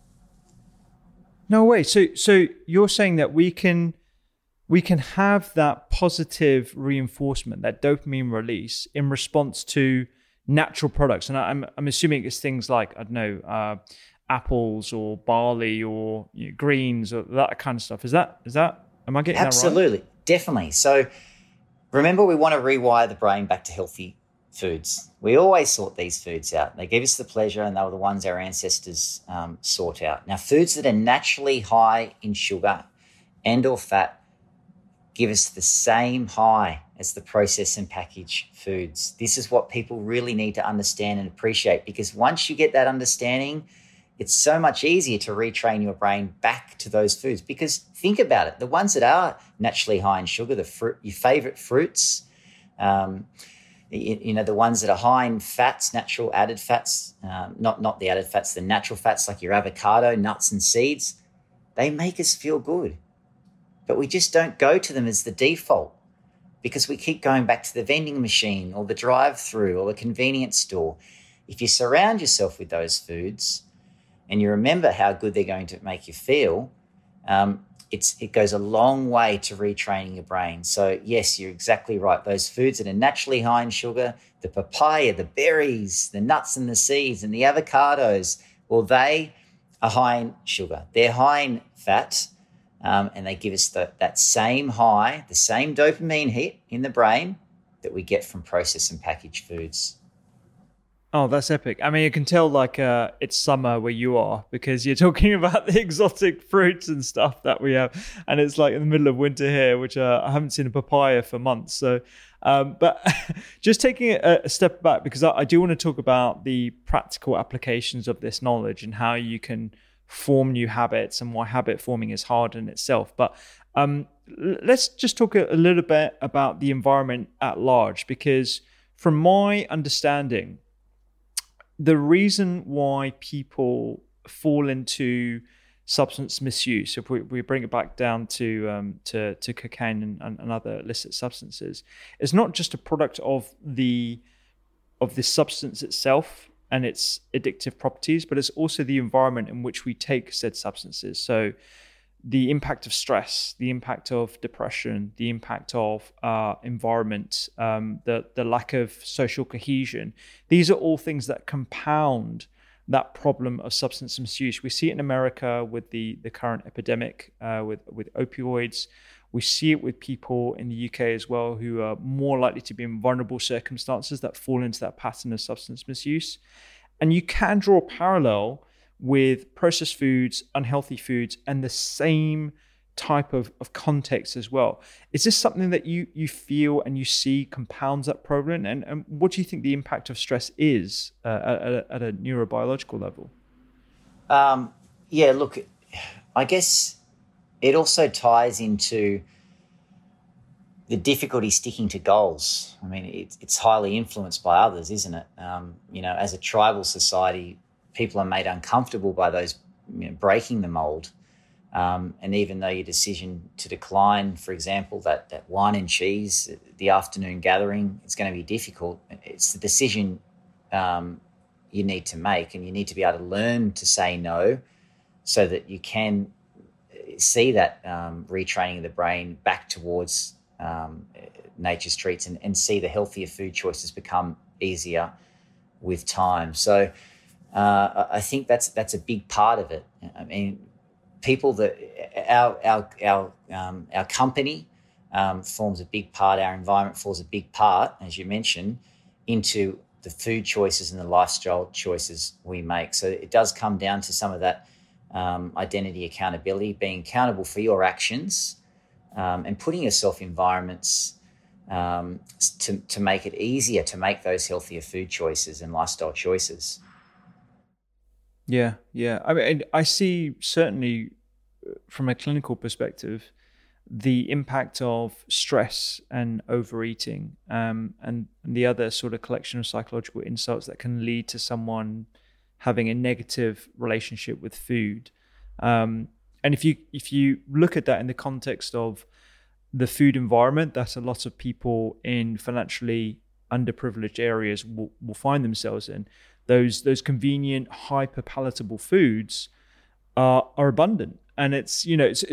No way. So you're saying that we can have that positive reinforcement, that dopamine release in response to natural products. And I'm assuming it's things like, I don't know, apples or barley or greens or that kind of stuff. Is that am I getting that right? Absolutely, definitely. So remember, we want to rewire the brain back to healthy foods. We always sought these foods out. They gave us the pleasure, and they were the ones our ancestors sought out. Now, foods that are naturally high in sugar and or fat give us the same high as the processed and packaged foods. This is what people really need to understand and appreciate, because once you get that understanding, it's so much easier to retrain your brain back to those foods. Because think about it, the ones that are naturally high in sugar, your favorite fruits, the ones that are high in fats, natural added fats, not the added fats, the natural fats like your avocado, nuts and seeds, they make us feel good. But we just don't go to them as the default because we keep going back to the vending machine or the drive-through or the convenience store. If you surround yourself with those foods and you remember how good they're going to make you feel, it goes a long way to retraining your brain. So yes, you're exactly right. Those foods that are naturally high in sugar, the papaya, the berries, the nuts and the seeds and the avocados, well, they are high in sugar. They're high in fat, and they give us that same high, the same dopamine hit in the brain that we get from processed and packaged foods. Oh, that's epic. I mean, you can tell it's summer where you are because you're talking about the exotic fruits and stuff that we have. And it's like in the middle of winter here, which I haven't seen a papaya for months. So, but just taking a step back, because I do want to talk about the practical applications of this knowledge and how you can form new habits and why habit forming is hard in itself. But let's just talk a little bit about the environment at large, because from my understanding, the reason why people fall into substance misuse, if we bring it back down to cocaine and other illicit substances, is not just a product of the substance itself and its addictive properties, but it's also the environment in which we take said substances. So the impact of stress, the impact of depression, the impact of environment, the lack of social cohesion. These are all things that compound that problem of substance misuse. We see it in America with the current epidemic with opioids. We see it with people in the UK as well who are more likely to be in vulnerable circumstances that fall into that pattern of substance misuse. And you can draw a parallel with processed foods, unhealthy foods, and the same type of context as well. Is this something that you feel and you see compounds that problem? And what do you think the impact of stress is at a neurobiological level? Yeah, look, I guess it also ties into the difficulty sticking to goals. I mean, it's highly influenced by others, isn't it? As a tribal society, people are made uncomfortable by those, breaking the mold. And even though your decision to decline, for example, that wine and cheese, the afternoon gathering, it's going to be difficult. It's the decision you need to make, and you need to be able to learn to say no so that you can see that retraining of the brain back towards nature's treats and see the healthier food choices become easier with time. So I think that's a big part of it. I mean, people that our company forms a big part, our environment forms a big part, as you mentioned, into the food choices and the lifestyle choices we make. So it does come down to some of that identity accountability, being accountable for your actions, and putting yourself in environments to make it easier to make those healthier food choices and lifestyle choices. Yeah. I mean, I see certainly from a clinical perspective, the impact of stress and overeating, and the other sort of collection of psychological insights that can lead to someone having a negative relationship with food. And if you look at that in the context of the food environment that a lot of people in financially underprivileged areas will find themselves in, those convenient, hyper palatable foods are abundant, and it's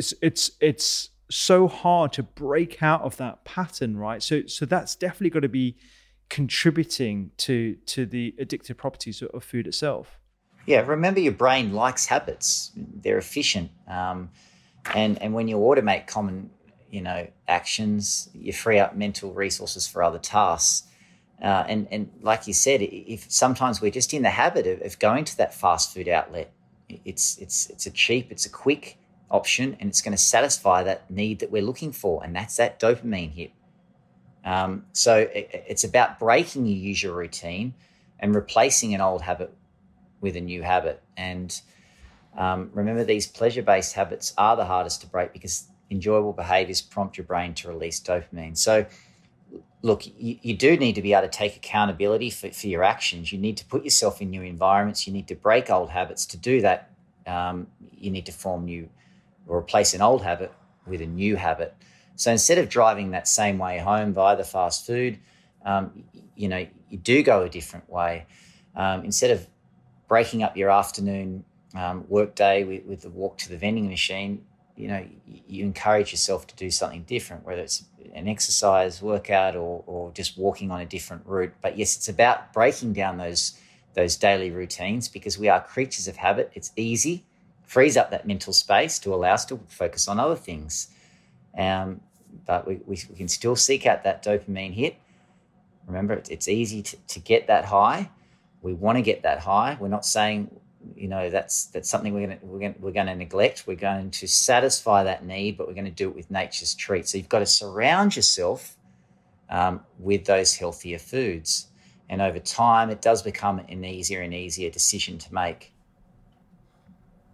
so hard to break out of that pattern, right? So that's definitely got to be contributing to the addictive properties of food itself. Yeah, remember your brain likes habits. They're efficient. And when you automate common, actions, you free up mental resources for other tasks. And like you said, if sometimes we're just in the habit of going to that fast food outlet, it's a cheap, it's a quick option, and it's going to satisfy that need that we're looking for, and that's that dopamine hit. So it's about breaking your usual routine and replacing an old habit with a new habit. And remember, these pleasure-based habits are the hardest to break because enjoyable behaviours prompt your brain to release dopamine. So look, you do need to be able to take accountability for your actions. You need to put yourself in new environments. You need to break old habits. To do that, you need to form new or replace an old habit with a new habit. So instead of driving that same way home via the fast food, you do go a different way. Instead of breaking up your afternoon work day with the walk to the vending machine, you encourage yourself to do something different, whether it's an exercise, workout, or just walking on a different route. But yes, it's about breaking down those daily routines, because we are creatures of habit. It's easy, frees up that mental space to allow us to focus on other things. But we can still seek out that dopamine hit. Remember, it's easy to get that high. We want to get that high. We're not saying, that's something we're going to neglect. We're going to satisfy that need, but we're going to do it with nature's treats. So you've got to surround yourself with those healthier foods, and over time, it does become an easier and easier decision to make.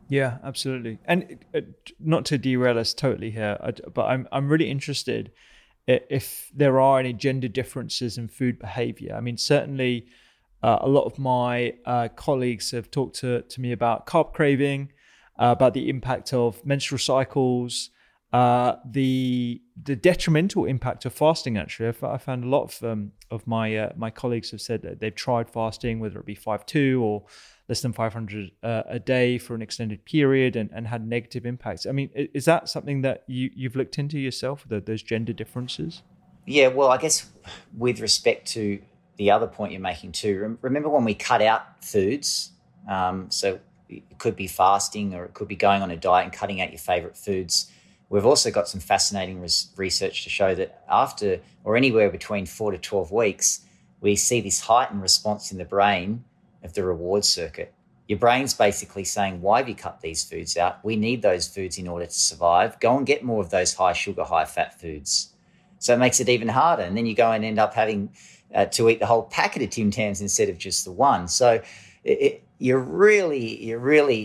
Yeah, absolutely. And not to derail us totally here, but I'm really interested if there are any gender differences in food behavior. I mean, certainly a lot of my colleagues have talked to me about carb craving, about the impact of menstrual cycles, the detrimental impact of fasting. Actually, I found a lot of my colleagues have said that they've tried fasting, whether it be 5-2 or less than 500 a day for an extended period, and had negative impacts. I mean, is that something that you've looked into yourself, those gender differences? Yeah, well, I guess with respect to the other point you're making too, remember when we cut out foods, so it could be fasting or it could be going on a diet and cutting out your favourite foods. We've also got some fascinating research to show that after or anywhere between 4 to 12 weeks, we see this heightened response in the brain of the reward circuit. Your brain's basically saying, why have you cut these foods out? We need those foods in order to survive. Go and get more of those high sugar, high fat foods. So it makes it even harder. And then you go and end up having to eat the whole packet of Tim Tams instead of just the one. So you're really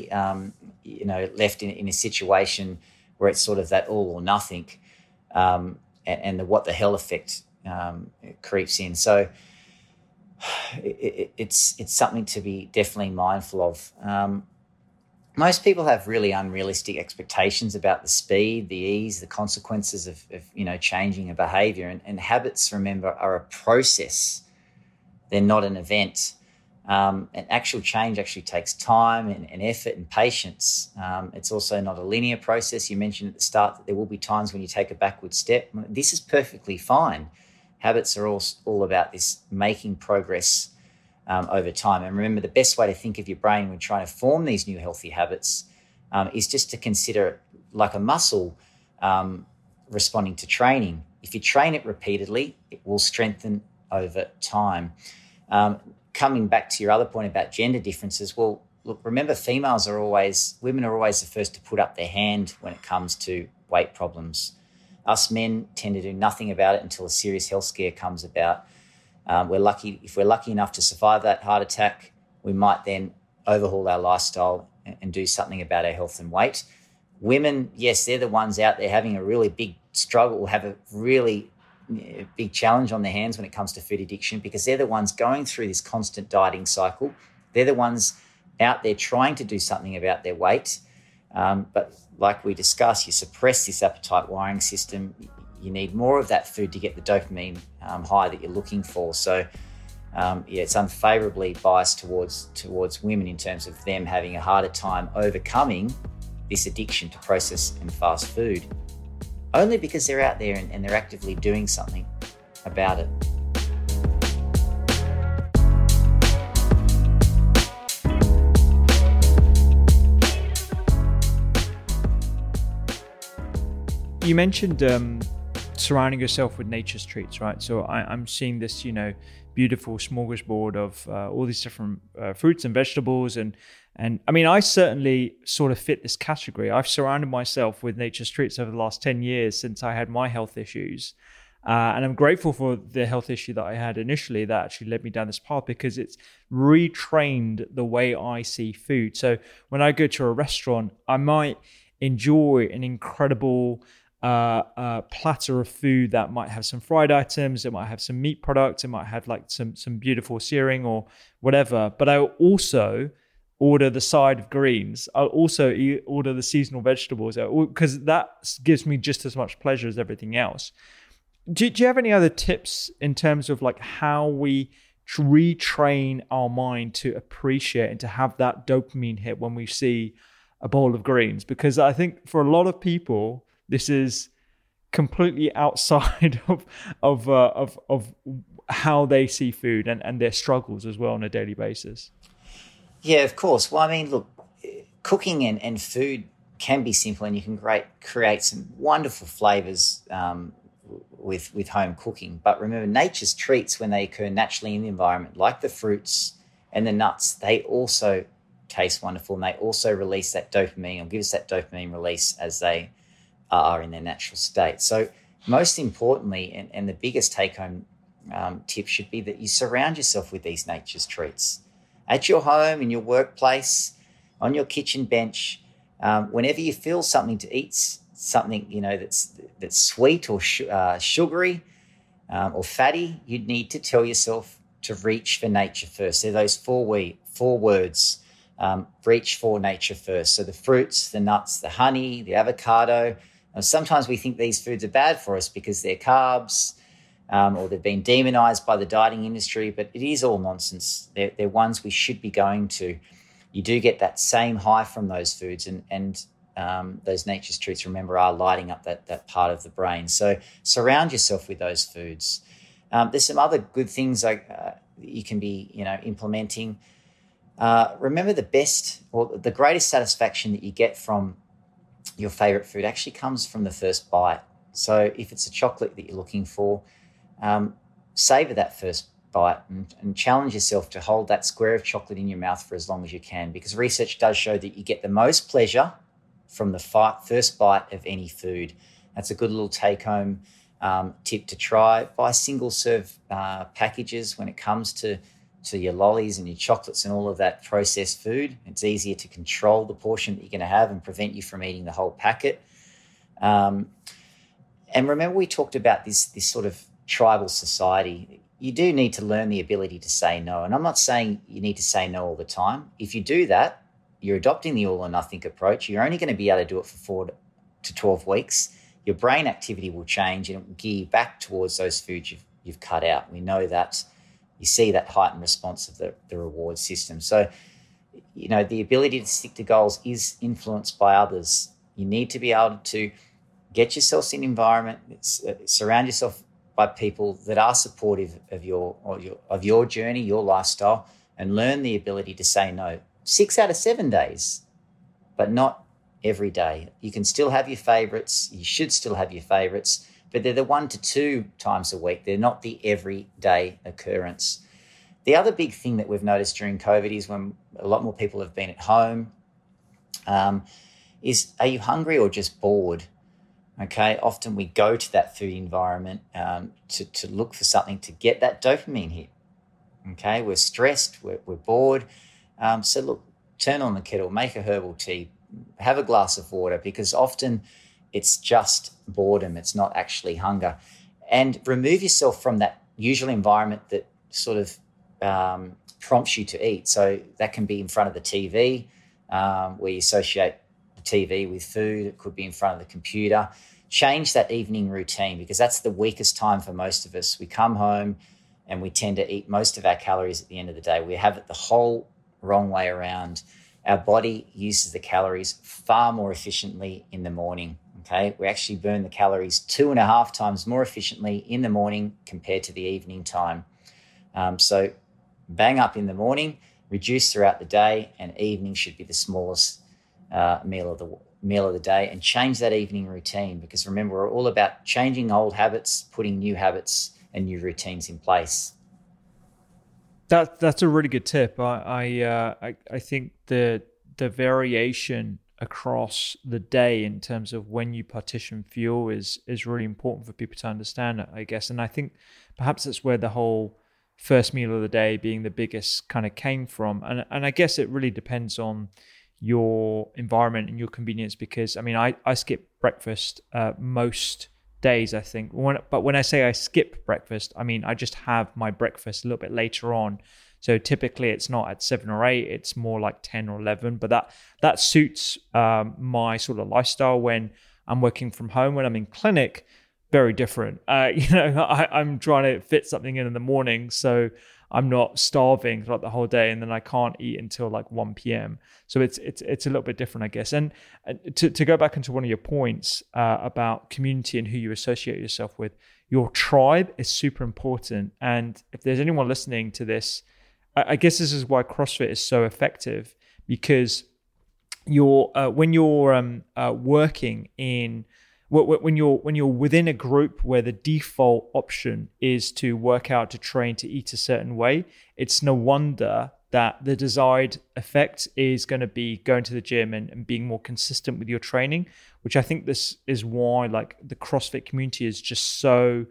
left in a situation where it's sort of that all or nothing, and the what the hell effect creeps in. So it's something to be definitely mindful of. Most people have really unrealistic expectations about the speed, the ease, the consequences of changing a behaviour. And habits, remember, are a process. They're not an event. And actual change actually takes time and effort and patience. It's also not a linear process. You mentioned at the start that there will be times when you take a backward step. This is perfectly fine. Habits are all about this making progress over time. And remember, the best way to think of your brain when trying to form these new healthy habits is just to consider it like a muscle responding to training. If you train it repeatedly, it will strengthen over time. Coming back to your other point about gender differences, well, look, remember, women are always the first to put up their hand when it comes to weight problems. Us men tend to do nothing about it until a serious health scare comes about. If we're lucky enough to survive that heart attack, we might then overhaul our lifestyle and do something about our health and weight. Women, yes, they're the ones out there having a really big struggle, have a really big challenge on their hands when it comes to food addiction, because they're the ones going through this constant dieting cycle. They're the ones out there trying to do something about their weight. But like we discussed, you suppress this appetite wiring system. You need more of that food to get the dopamine high that you're looking for. So, it's unfavourably biased towards women in terms of them having a harder time overcoming this addiction to processed and fast food, only because they're out there and they're actively doing something about it. You mentioned surrounding yourself with nature's treats, right? So I'm seeing this, beautiful smorgasbord of all these different fruits and vegetables, and I mean, I certainly sort of fit this category. I've surrounded myself with nature's treats over the last 10 years since I had my health issues, and I'm grateful for the health issue that I had initially that actually led me down this path, because it's retrained the way I see food. So when I go to a restaurant, I might enjoy an incredible platter of food that might have some fried items, it might have some meat products, it might have like some beautiful searing or whatever. But I'll also order the side of greens. I'll also order the seasonal vegetables, because that gives me just as much pleasure as everything else. Do you have any other tips in terms of like how we retrain our mind to appreciate and to have that dopamine hit when we see a bowl of greens? Because I think for a lot of people, this is completely outside of how they see food and their struggles as well on a daily basis. Yeah, of course. Well, I mean, look, cooking and food can be simple, and you can create some wonderful flavours with home cooking. But remember, nature's treats, when they occur naturally in the environment, like the fruits and the nuts, they also taste wonderful, and they also release that dopamine, or give us that dopamine release as they are in their natural state. So most importantly, and the biggest take-home tip should be that you surround yourself with these nature's treats. At your home, in your workplace, on your kitchen bench, Whenever you feel something to eat, something that's sweet or sugary or fatty, you need to tell yourself to reach for nature first. They're those four words. Reach for nature first. So the fruits, the nuts, the honey, the avocado. Sometimes we think these foods are bad for us because they're carbs or they've been demonized by the dieting industry, but it is all nonsense. They're ones we should be going to. You do get that same high from those foods, and those nature's treats, remember, are lighting up that part of the brain. So surround yourself with those foods. There's some other good things like you can be implementing. Remember, the best or the greatest satisfaction that you get from your favorite food actually comes from the first bite. So if it's a chocolate that you're looking for, savor that first bite and challenge yourself to hold that square of chocolate in your mouth for as long as you can, because research does show that you get the most pleasure from the first bite of any food. That's a good little take-home tip to try. Buy single-serve packages when it comes to your lollies and your chocolates and all of that processed food. It's easier to control the portion that you're going to have and prevent you from eating the whole packet. And remember, we talked about this sort of tribal society. You do need to learn the ability to say no. And I'm not saying you need to say no all the time. If you do that, you're adopting the all or nothing approach. You're only going to be able to do it for 4 to 12 weeks. Your brain activity will change and it will gear you back towards those foods you've cut out. We know that. You see that heightened response of the reward system. So, the ability to stick to goals is influenced by others. You need to be able to get yourself in an environment, surround yourself by people that are supportive of your journey, your lifestyle, and learn the ability to say no. 6 out of 7 days, but not every day. You can still have your favorites. You should still have your favorites, but they're the 1 to 2 times a week. They're not the everyday occurrence. The other big thing that we've noticed during COVID is when a lot more people have been at home, is, are you hungry or just bored? Okay, often we go to that food environment to look for something to get that dopamine hit. Okay, we're stressed, we're bored. So look, turn on the kettle, make a herbal tea, have a glass of water, because often it's just boredom. It's not actually hunger. And remove yourself from that usual environment that sort of prompts you to eat. So that can be in front of the TV, where you associate the TV with food. It could be in front of the computer. Change that evening routine, because that's the weakest time for most of us. We come home and we tend to eat most of our calories at the end of the day. We have it the whole wrong way around. Our body uses the calories far more efficiently in the morning. Okay, we actually burn the calories 2.5 times more efficiently in the morning compared to the evening time. So bang up in the morning, reduce throughout the day, and evening should be the smallest meal of the day, and change that evening routine, because remember, we're all about changing old habits, putting new habits and new routines in place. That's a really good tip. I think the variation across the day in terms of when you partition fuel is really important for people to understand, I guess. And I think perhaps that's where the whole first meal of the day being the biggest kind of came from. And I guess it really depends on your environment and your convenience, because I mean, I skip breakfast most days, I think. But when I say I skip breakfast, I mean I just have my breakfast a little bit later on. So typically it's not at 7 or 8, it's more like 10 or 11. But that suits my sort of lifestyle when I'm working from home. When I'm in clinic, very different. I'm trying to fit something in the morning, so I'm not starving throughout the whole day, and then I can't eat until like 1 p.m. So it's a little bit different, I guess. And to go back into one of your points about community and who you associate yourself with, your tribe is super important. And if there's anyone listening to this, I guess this is why CrossFit is so effective, because when you're working in when you're within a group where the default option is to work out, to train, to eat a certain way, it's no wonder that the desired effect is going to be going to the gym and being more consistent with your training, which I think this is why like the CrossFit community is just so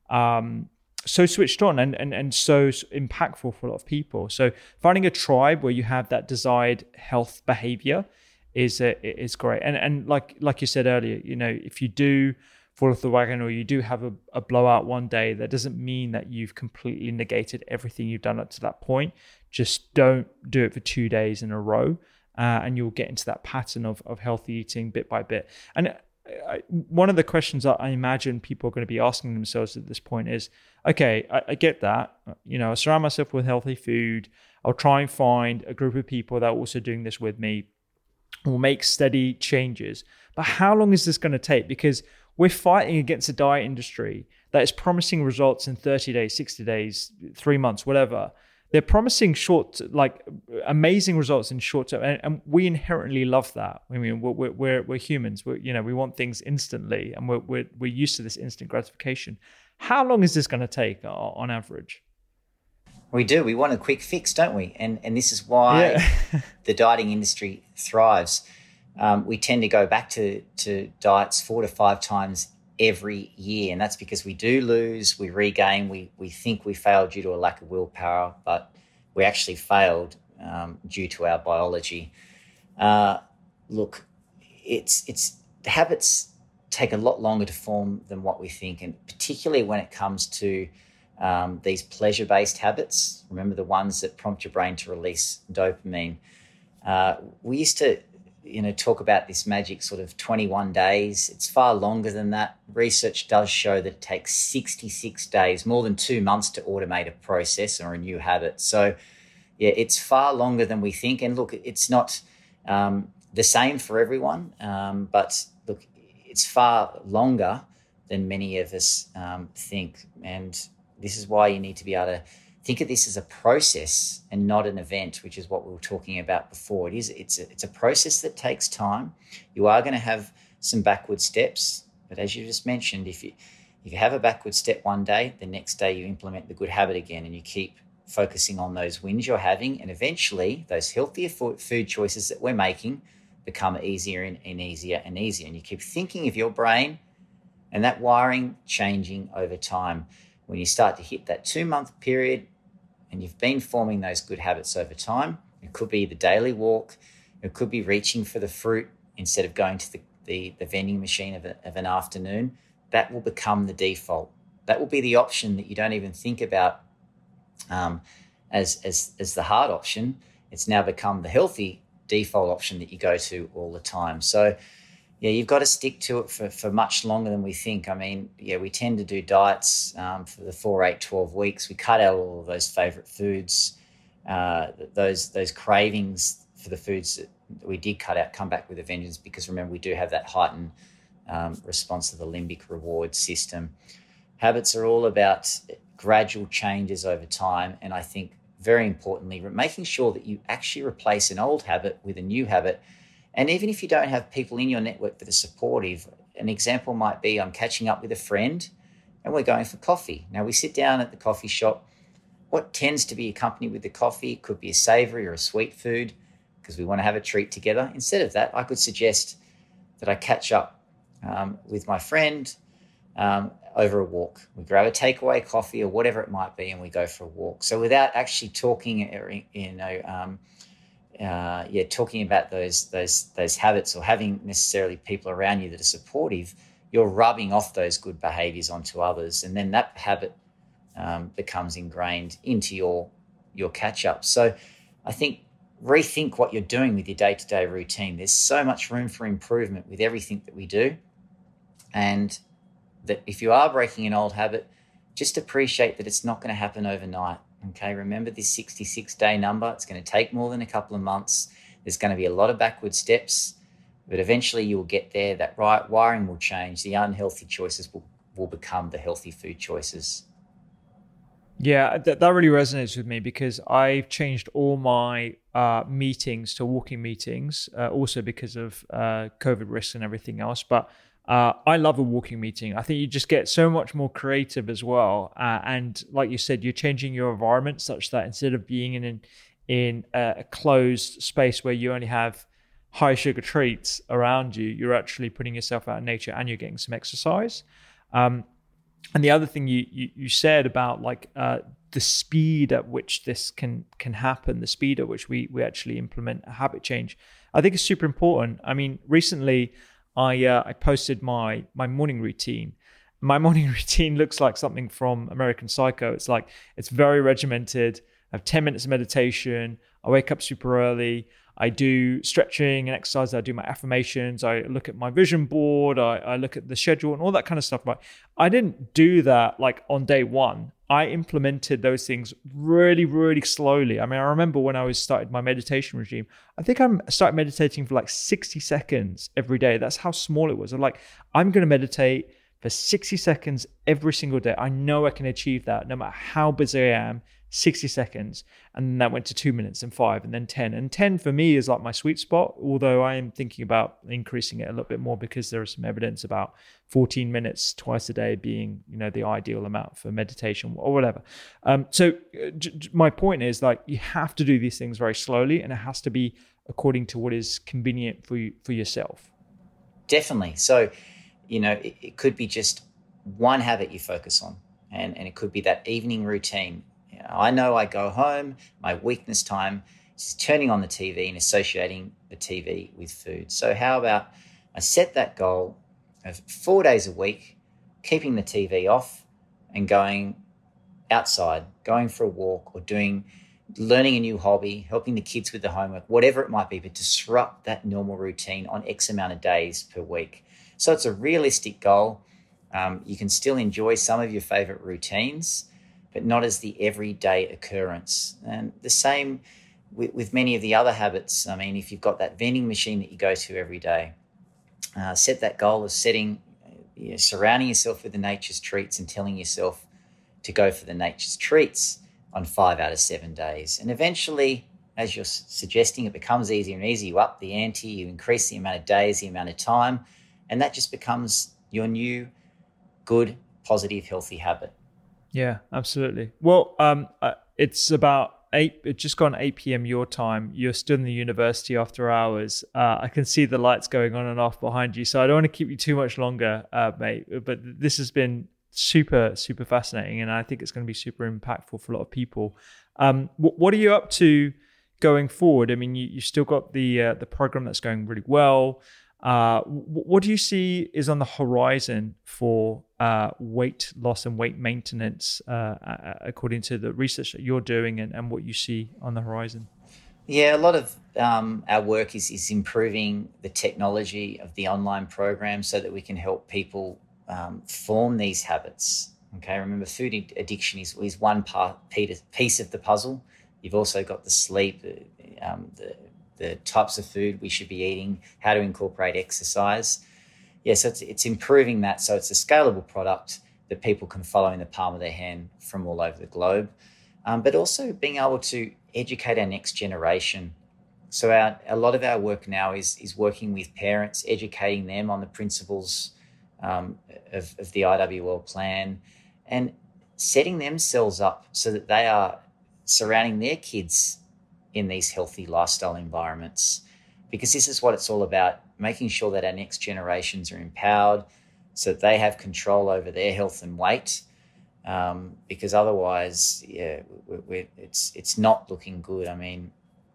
switched on and so impactful for a lot of people. So finding a tribe where you have that desired health behavior is great. And like you said earlier, if you do fall off the wagon or you do have a blowout one day, that doesn't mean that you've completely negated everything you've done up to that point. Just don't do it for 2 days in a row, and you'll get into that pattern of healthy eating bit by bit. And one of the questions that I imagine people are going to be asking themselves at this point is, okay, I get that. I surround myself with healthy food. I'll try and find a group of people that are also doing this with me. We'll make steady changes. But how long is this going to take? Because we're fighting against a diet industry that is promising results in 30 days, 60 days, 3 months, whatever. They're promising amazing results in short term, and we inherently love that. I mean, we're humans. We want things instantly, and we're used to this instant gratification. How long is this going to take on average? We do. We want a quick fix, don't we? And this is why the dieting industry thrives. We tend to go back to diets 4 to 5 times every year, and that's because we do lose, we regain, we think we failed due to a lack of willpower, but we actually failed due to our biology. Look, it's the habits take a lot longer to form than what we think, and particularly when it comes to these pleasure-based habits. Remember, the ones that prompt your brain to release dopamine. We used to talk about this magic sort of 21 days. It's far longer than that. Research does show that it takes 66 days, more than 2 months, to automate a process or a new habit. So, yeah, it's far longer than we think. And look, it's not the same for everyone, but look, it's far longer than many of us think. And this is why you need to be able to think of this as a process and not an event, which is what we were talking about before. It's a process that takes time. You are going to have some backward steps, but as you just mentioned, if you have a backward step one day, the next day you implement the good habit again, and you keep focusing on those wins you're having, and eventually those healthier food choices that we're making become easier and easier and easier. And you keep thinking of your brain and that wiring changing over time. When you start to hit that 2-month period and you've been forming those good habits over time, it could be the daily walk, it could be reaching for the fruit instead of going to the vending machine of an afternoon, that will become the default. That will be the option that you don't even think about as the hard option. It's now become the healthy default option that you go to all the time. So, yeah, you've got to stick to it for much longer than we think. I mean, yeah, we tend to do diets for the 4, 8, 12 weeks. We cut out all of those favourite foods, those cravings for the foods that we did cut out come back with a vengeance, because remember, we do have that heightened response to the limbic reward system. Habits are all about gradual changes over time, and I think very importantly, making sure that you actually replace an old habit with a new habit. And even if you don't have people in your network that are supportive, an example might be I'm catching up with a friend and we're going for coffee. Now, we sit down at the coffee shop. What tends to be accompanied with the coffee could be a savoury or a sweet food, because we want to have a treat together. Instead of that, I could suggest that I catch up with my friend over a walk. We grab a takeaway coffee or whatever it might be, and we go for a walk. So without actually talking, talking about those habits or having necessarily people around you that are supportive, you're rubbing off those good behaviours onto others, and then that habit becomes ingrained into your catch-up. So I think rethink what you're doing with your day-to-day routine. There's so much room for improvement with everything that we do, and that if you are breaking an old habit, just appreciate that it's not going to happen overnight. Okay, remember this 66-day number. It's going to take more than a couple of months. There's going to be a lot of backward steps, but eventually you will get there. That wiring will change. The unhealthy choices will become the healthy food choices. Yeah, that really resonates with me, because I've changed all my meetings to walking meetings, also because of COVID risks and everything else. But I love a walking meeting. I think you just get so much more creative as well. And like you said, you're changing your environment such that instead of being in a closed space where you only have high sugar treats around you, you're actually putting yourself out in nature and you're getting some exercise. And the other thing you said about the speed at which this can happen, the speed at which we actually implement a habit change, I think is super important. I mean, recently I posted my morning routine. My morning routine looks like something from American Psycho. It's very regimented. I have 10 minutes of meditation. I wake up super early. I do stretching and exercise. I do my affirmations. I look at my vision board. I look at the schedule and all that kind of stuff. But I didn't do that like on day one. I implemented those things really, really slowly. I mean, I remember when I started my meditation regime, I think I started meditating for like 60 seconds every day. That's how small it was. I'm like, I'm going to meditate for 60 seconds every single day. I know I can achieve that no matter how busy I am. 60 seconds. And then that went to 2 minutes and 5 and then 10. And 10 for me is like my sweet spot, although I am thinking about increasing it a little bit more because there is some evidence about 14 minutes twice a day being, the ideal amount for meditation or whatever. So my point is, like, you have to do these things very slowly, and it has to be according to what is convenient for yourself. Definitely. So, it could be just one habit you focus on, and it could be that evening routine. I know I go home, my weakness time is turning on the TV and associating the TV with food. So how about I set that goal of 4 days a week, keeping the TV off and going outside, going for a walk or learning a new hobby, helping the kids with the homework, whatever it might be, but disrupt that normal routine on X amount of days per week. So it's a realistic goal. You can still enjoy some of your favorite routines, but not as the everyday occurrence. And the same with many of the other habits. I mean, if you've got that vending machine that you go to every day, set that goal of surrounding yourself with the nature's treats and telling yourself to go for the nature's treats on 5 out of 7 days. And eventually, as you're suggesting, it becomes easier and easier. You up the ante, you increase the amount of days, the amount of time, and that just becomes your new good, positive, healthy habit. Yeah, absolutely. Well, it's about 8. It's just gone 8 p.m. your time. You're still in the university after hours. I can see the lights going on and off behind you, so I don't want to keep you too much longer, mate. But this has been super, super fascinating, and I think it's going to be super impactful for a lot of people. What are you up to going forward? I mean, you still got the program that's going really well. What do you see is on the horizon for weight loss and weight maintenance, according to the research that you're doing and what you see on the horizon? Yeah, a lot of our work is improving the technology of the online program so that we can help people form these habits. Okay, remember, food addiction is one piece of the puzzle. You've also got the sleep, the types of food we should be eating, how to incorporate exercise. Yeah, so it's improving that. So it's a scalable product that people can follow in the palm of their hand from all over the globe, but also being able to educate our next generation. So a lot of our work now is working with parents, educating them on the principles of the IWL plan and setting themselves up so that they are surrounding their kids in these healthy lifestyle environments, because this is what it's all about, making sure that our next generations are empowered so that they have control over their health and weight, because otherwise, it's not looking good. I mean,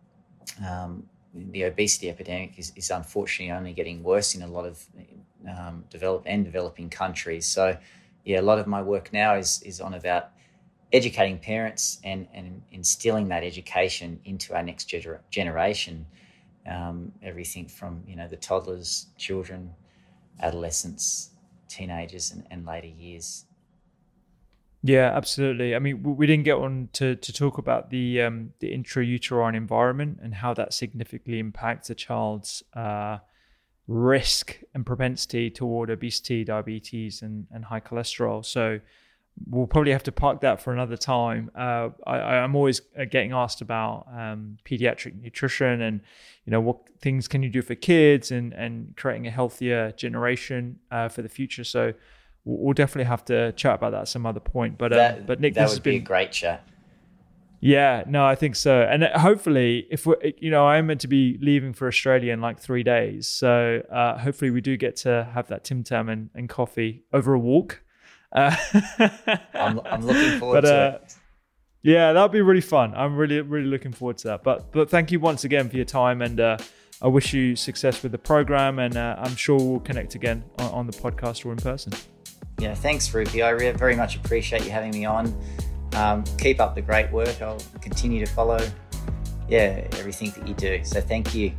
the obesity epidemic is unfortunately only getting worse in a lot of developing countries. So, yeah, a lot of my work now is on about educating parents and instilling that education into our next generation, everything from, the toddlers, children, adolescents, teenagers, and later years. Yeah, absolutely. I mean, we didn't get on to talk about the intrauterine environment and how that significantly impacts a child's risk and propensity toward obesity, diabetes, and high cholesterol. So we'll probably have to park that for another time. I'm always getting asked about pediatric nutrition and, what things can you do for kids and creating a healthier generation for the future. So we'll definitely have to chat about that at some other point. But Nick, that would be a great chat. Yeah, no, I think so. And hopefully, if we're, I'm meant to be leaving for Australia in like 3 days. So hopefully we do get to have that Tim Tam and coffee over a walk. I'm looking forward to it. Yeah, that'd be really fun. I'm really looking forward to that. But thank you once again for your time, and I wish you success with the program, and I'm sure we'll connect again on the podcast or in person. Yeah, thanks, Rupy. I very much appreciate you having me on. Keep up the great work. I'll continue to follow, everything that you do. So thank you.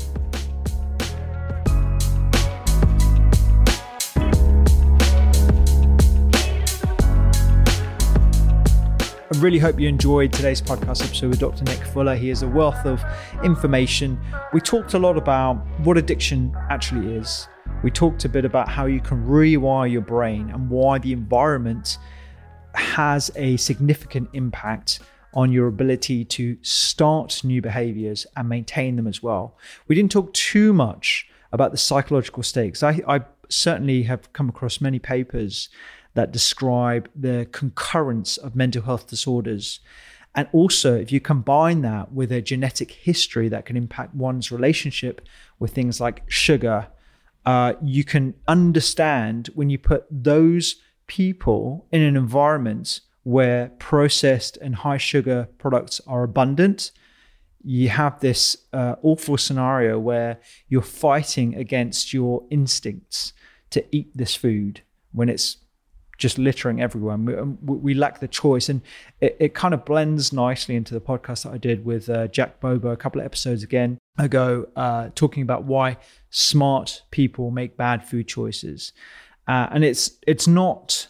I really hope you enjoyed today's podcast episode with Dr. Nick Fuller. He is a wealth of information. We talked a lot about what addiction actually is. We talked a bit about how you can rewire your brain and why the environment has a significant impact on your ability to start new behaviors and maintain them as well. We didn't talk too much about the psychological stakes. I certainly have come across many papers that describe the concurrence of mental health disorders. And also, if you combine that with a genetic history that can impact one's relationship with things like sugar, you can understand when you put those people in an environment where processed and high sugar products are abundant, you have this awful scenario where you're fighting against your instincts to eat this food when it's just littering everywhere. We lack the choice. And it kind of blends nicely into the podcast that I did with Jack Bobo a couple of episodes ago, talking about why smart people make bad food choices. And it's not,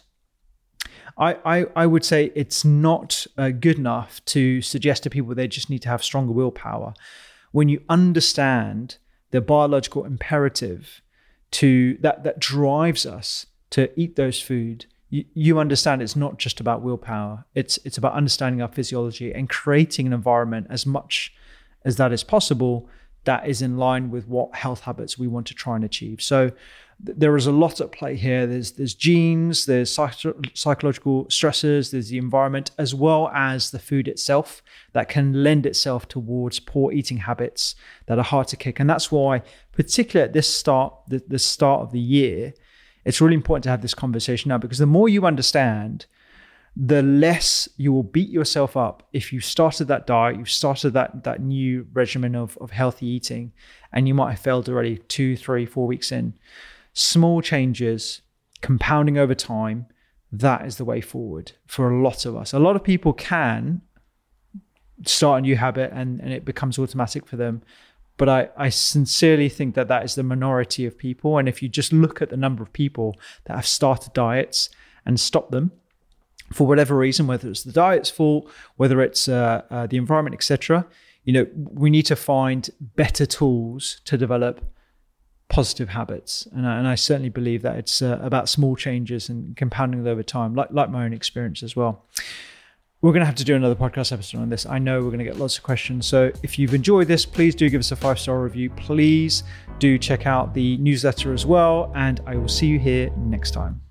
I would say it's not good enough to suggest to people they just need to have stronger willpower. When you understand the biological imperative that drives us to eat those food, you understand it's not just about willpower. It's about understanding our physiology and creating an environment as much as that is possible that is in line with what health habits we want to try and achieve. So there is a lot at play here. There's genes, there's psychological stressors, there's the environment, as well as the food itself that can lend itself towards poor eating habits that are hard to kick. And that's why, particularly at the start of the year, it's really important to have this conversation now, because the more you understand, the less you will beat yourself up if you started that diet, you've started that new regimen of healthy eating, and you might have failed already 2, 3, 4 weeks in. Small changes, compounding over time, that is the way forward for a lot of us. A lot of people can start a new habit and it becomes automatic for them. But I sincerely think that is the minority of people. And if you just look at the number of people that have started diets and stopped them for whatever reason, whether it's the diet's fault, whether it's the environment, etc., we need to find better tools to develop positive habits. And I certainly believe that it's about small changes and compounding it over time, like my own experience as well. We're going to have to do another podcast episode on this. I know we're going to get lots of questions. So if you've enjoyed this, please do give us a 5-star review. Please do check out the newsletter as well. And I will see you here next time.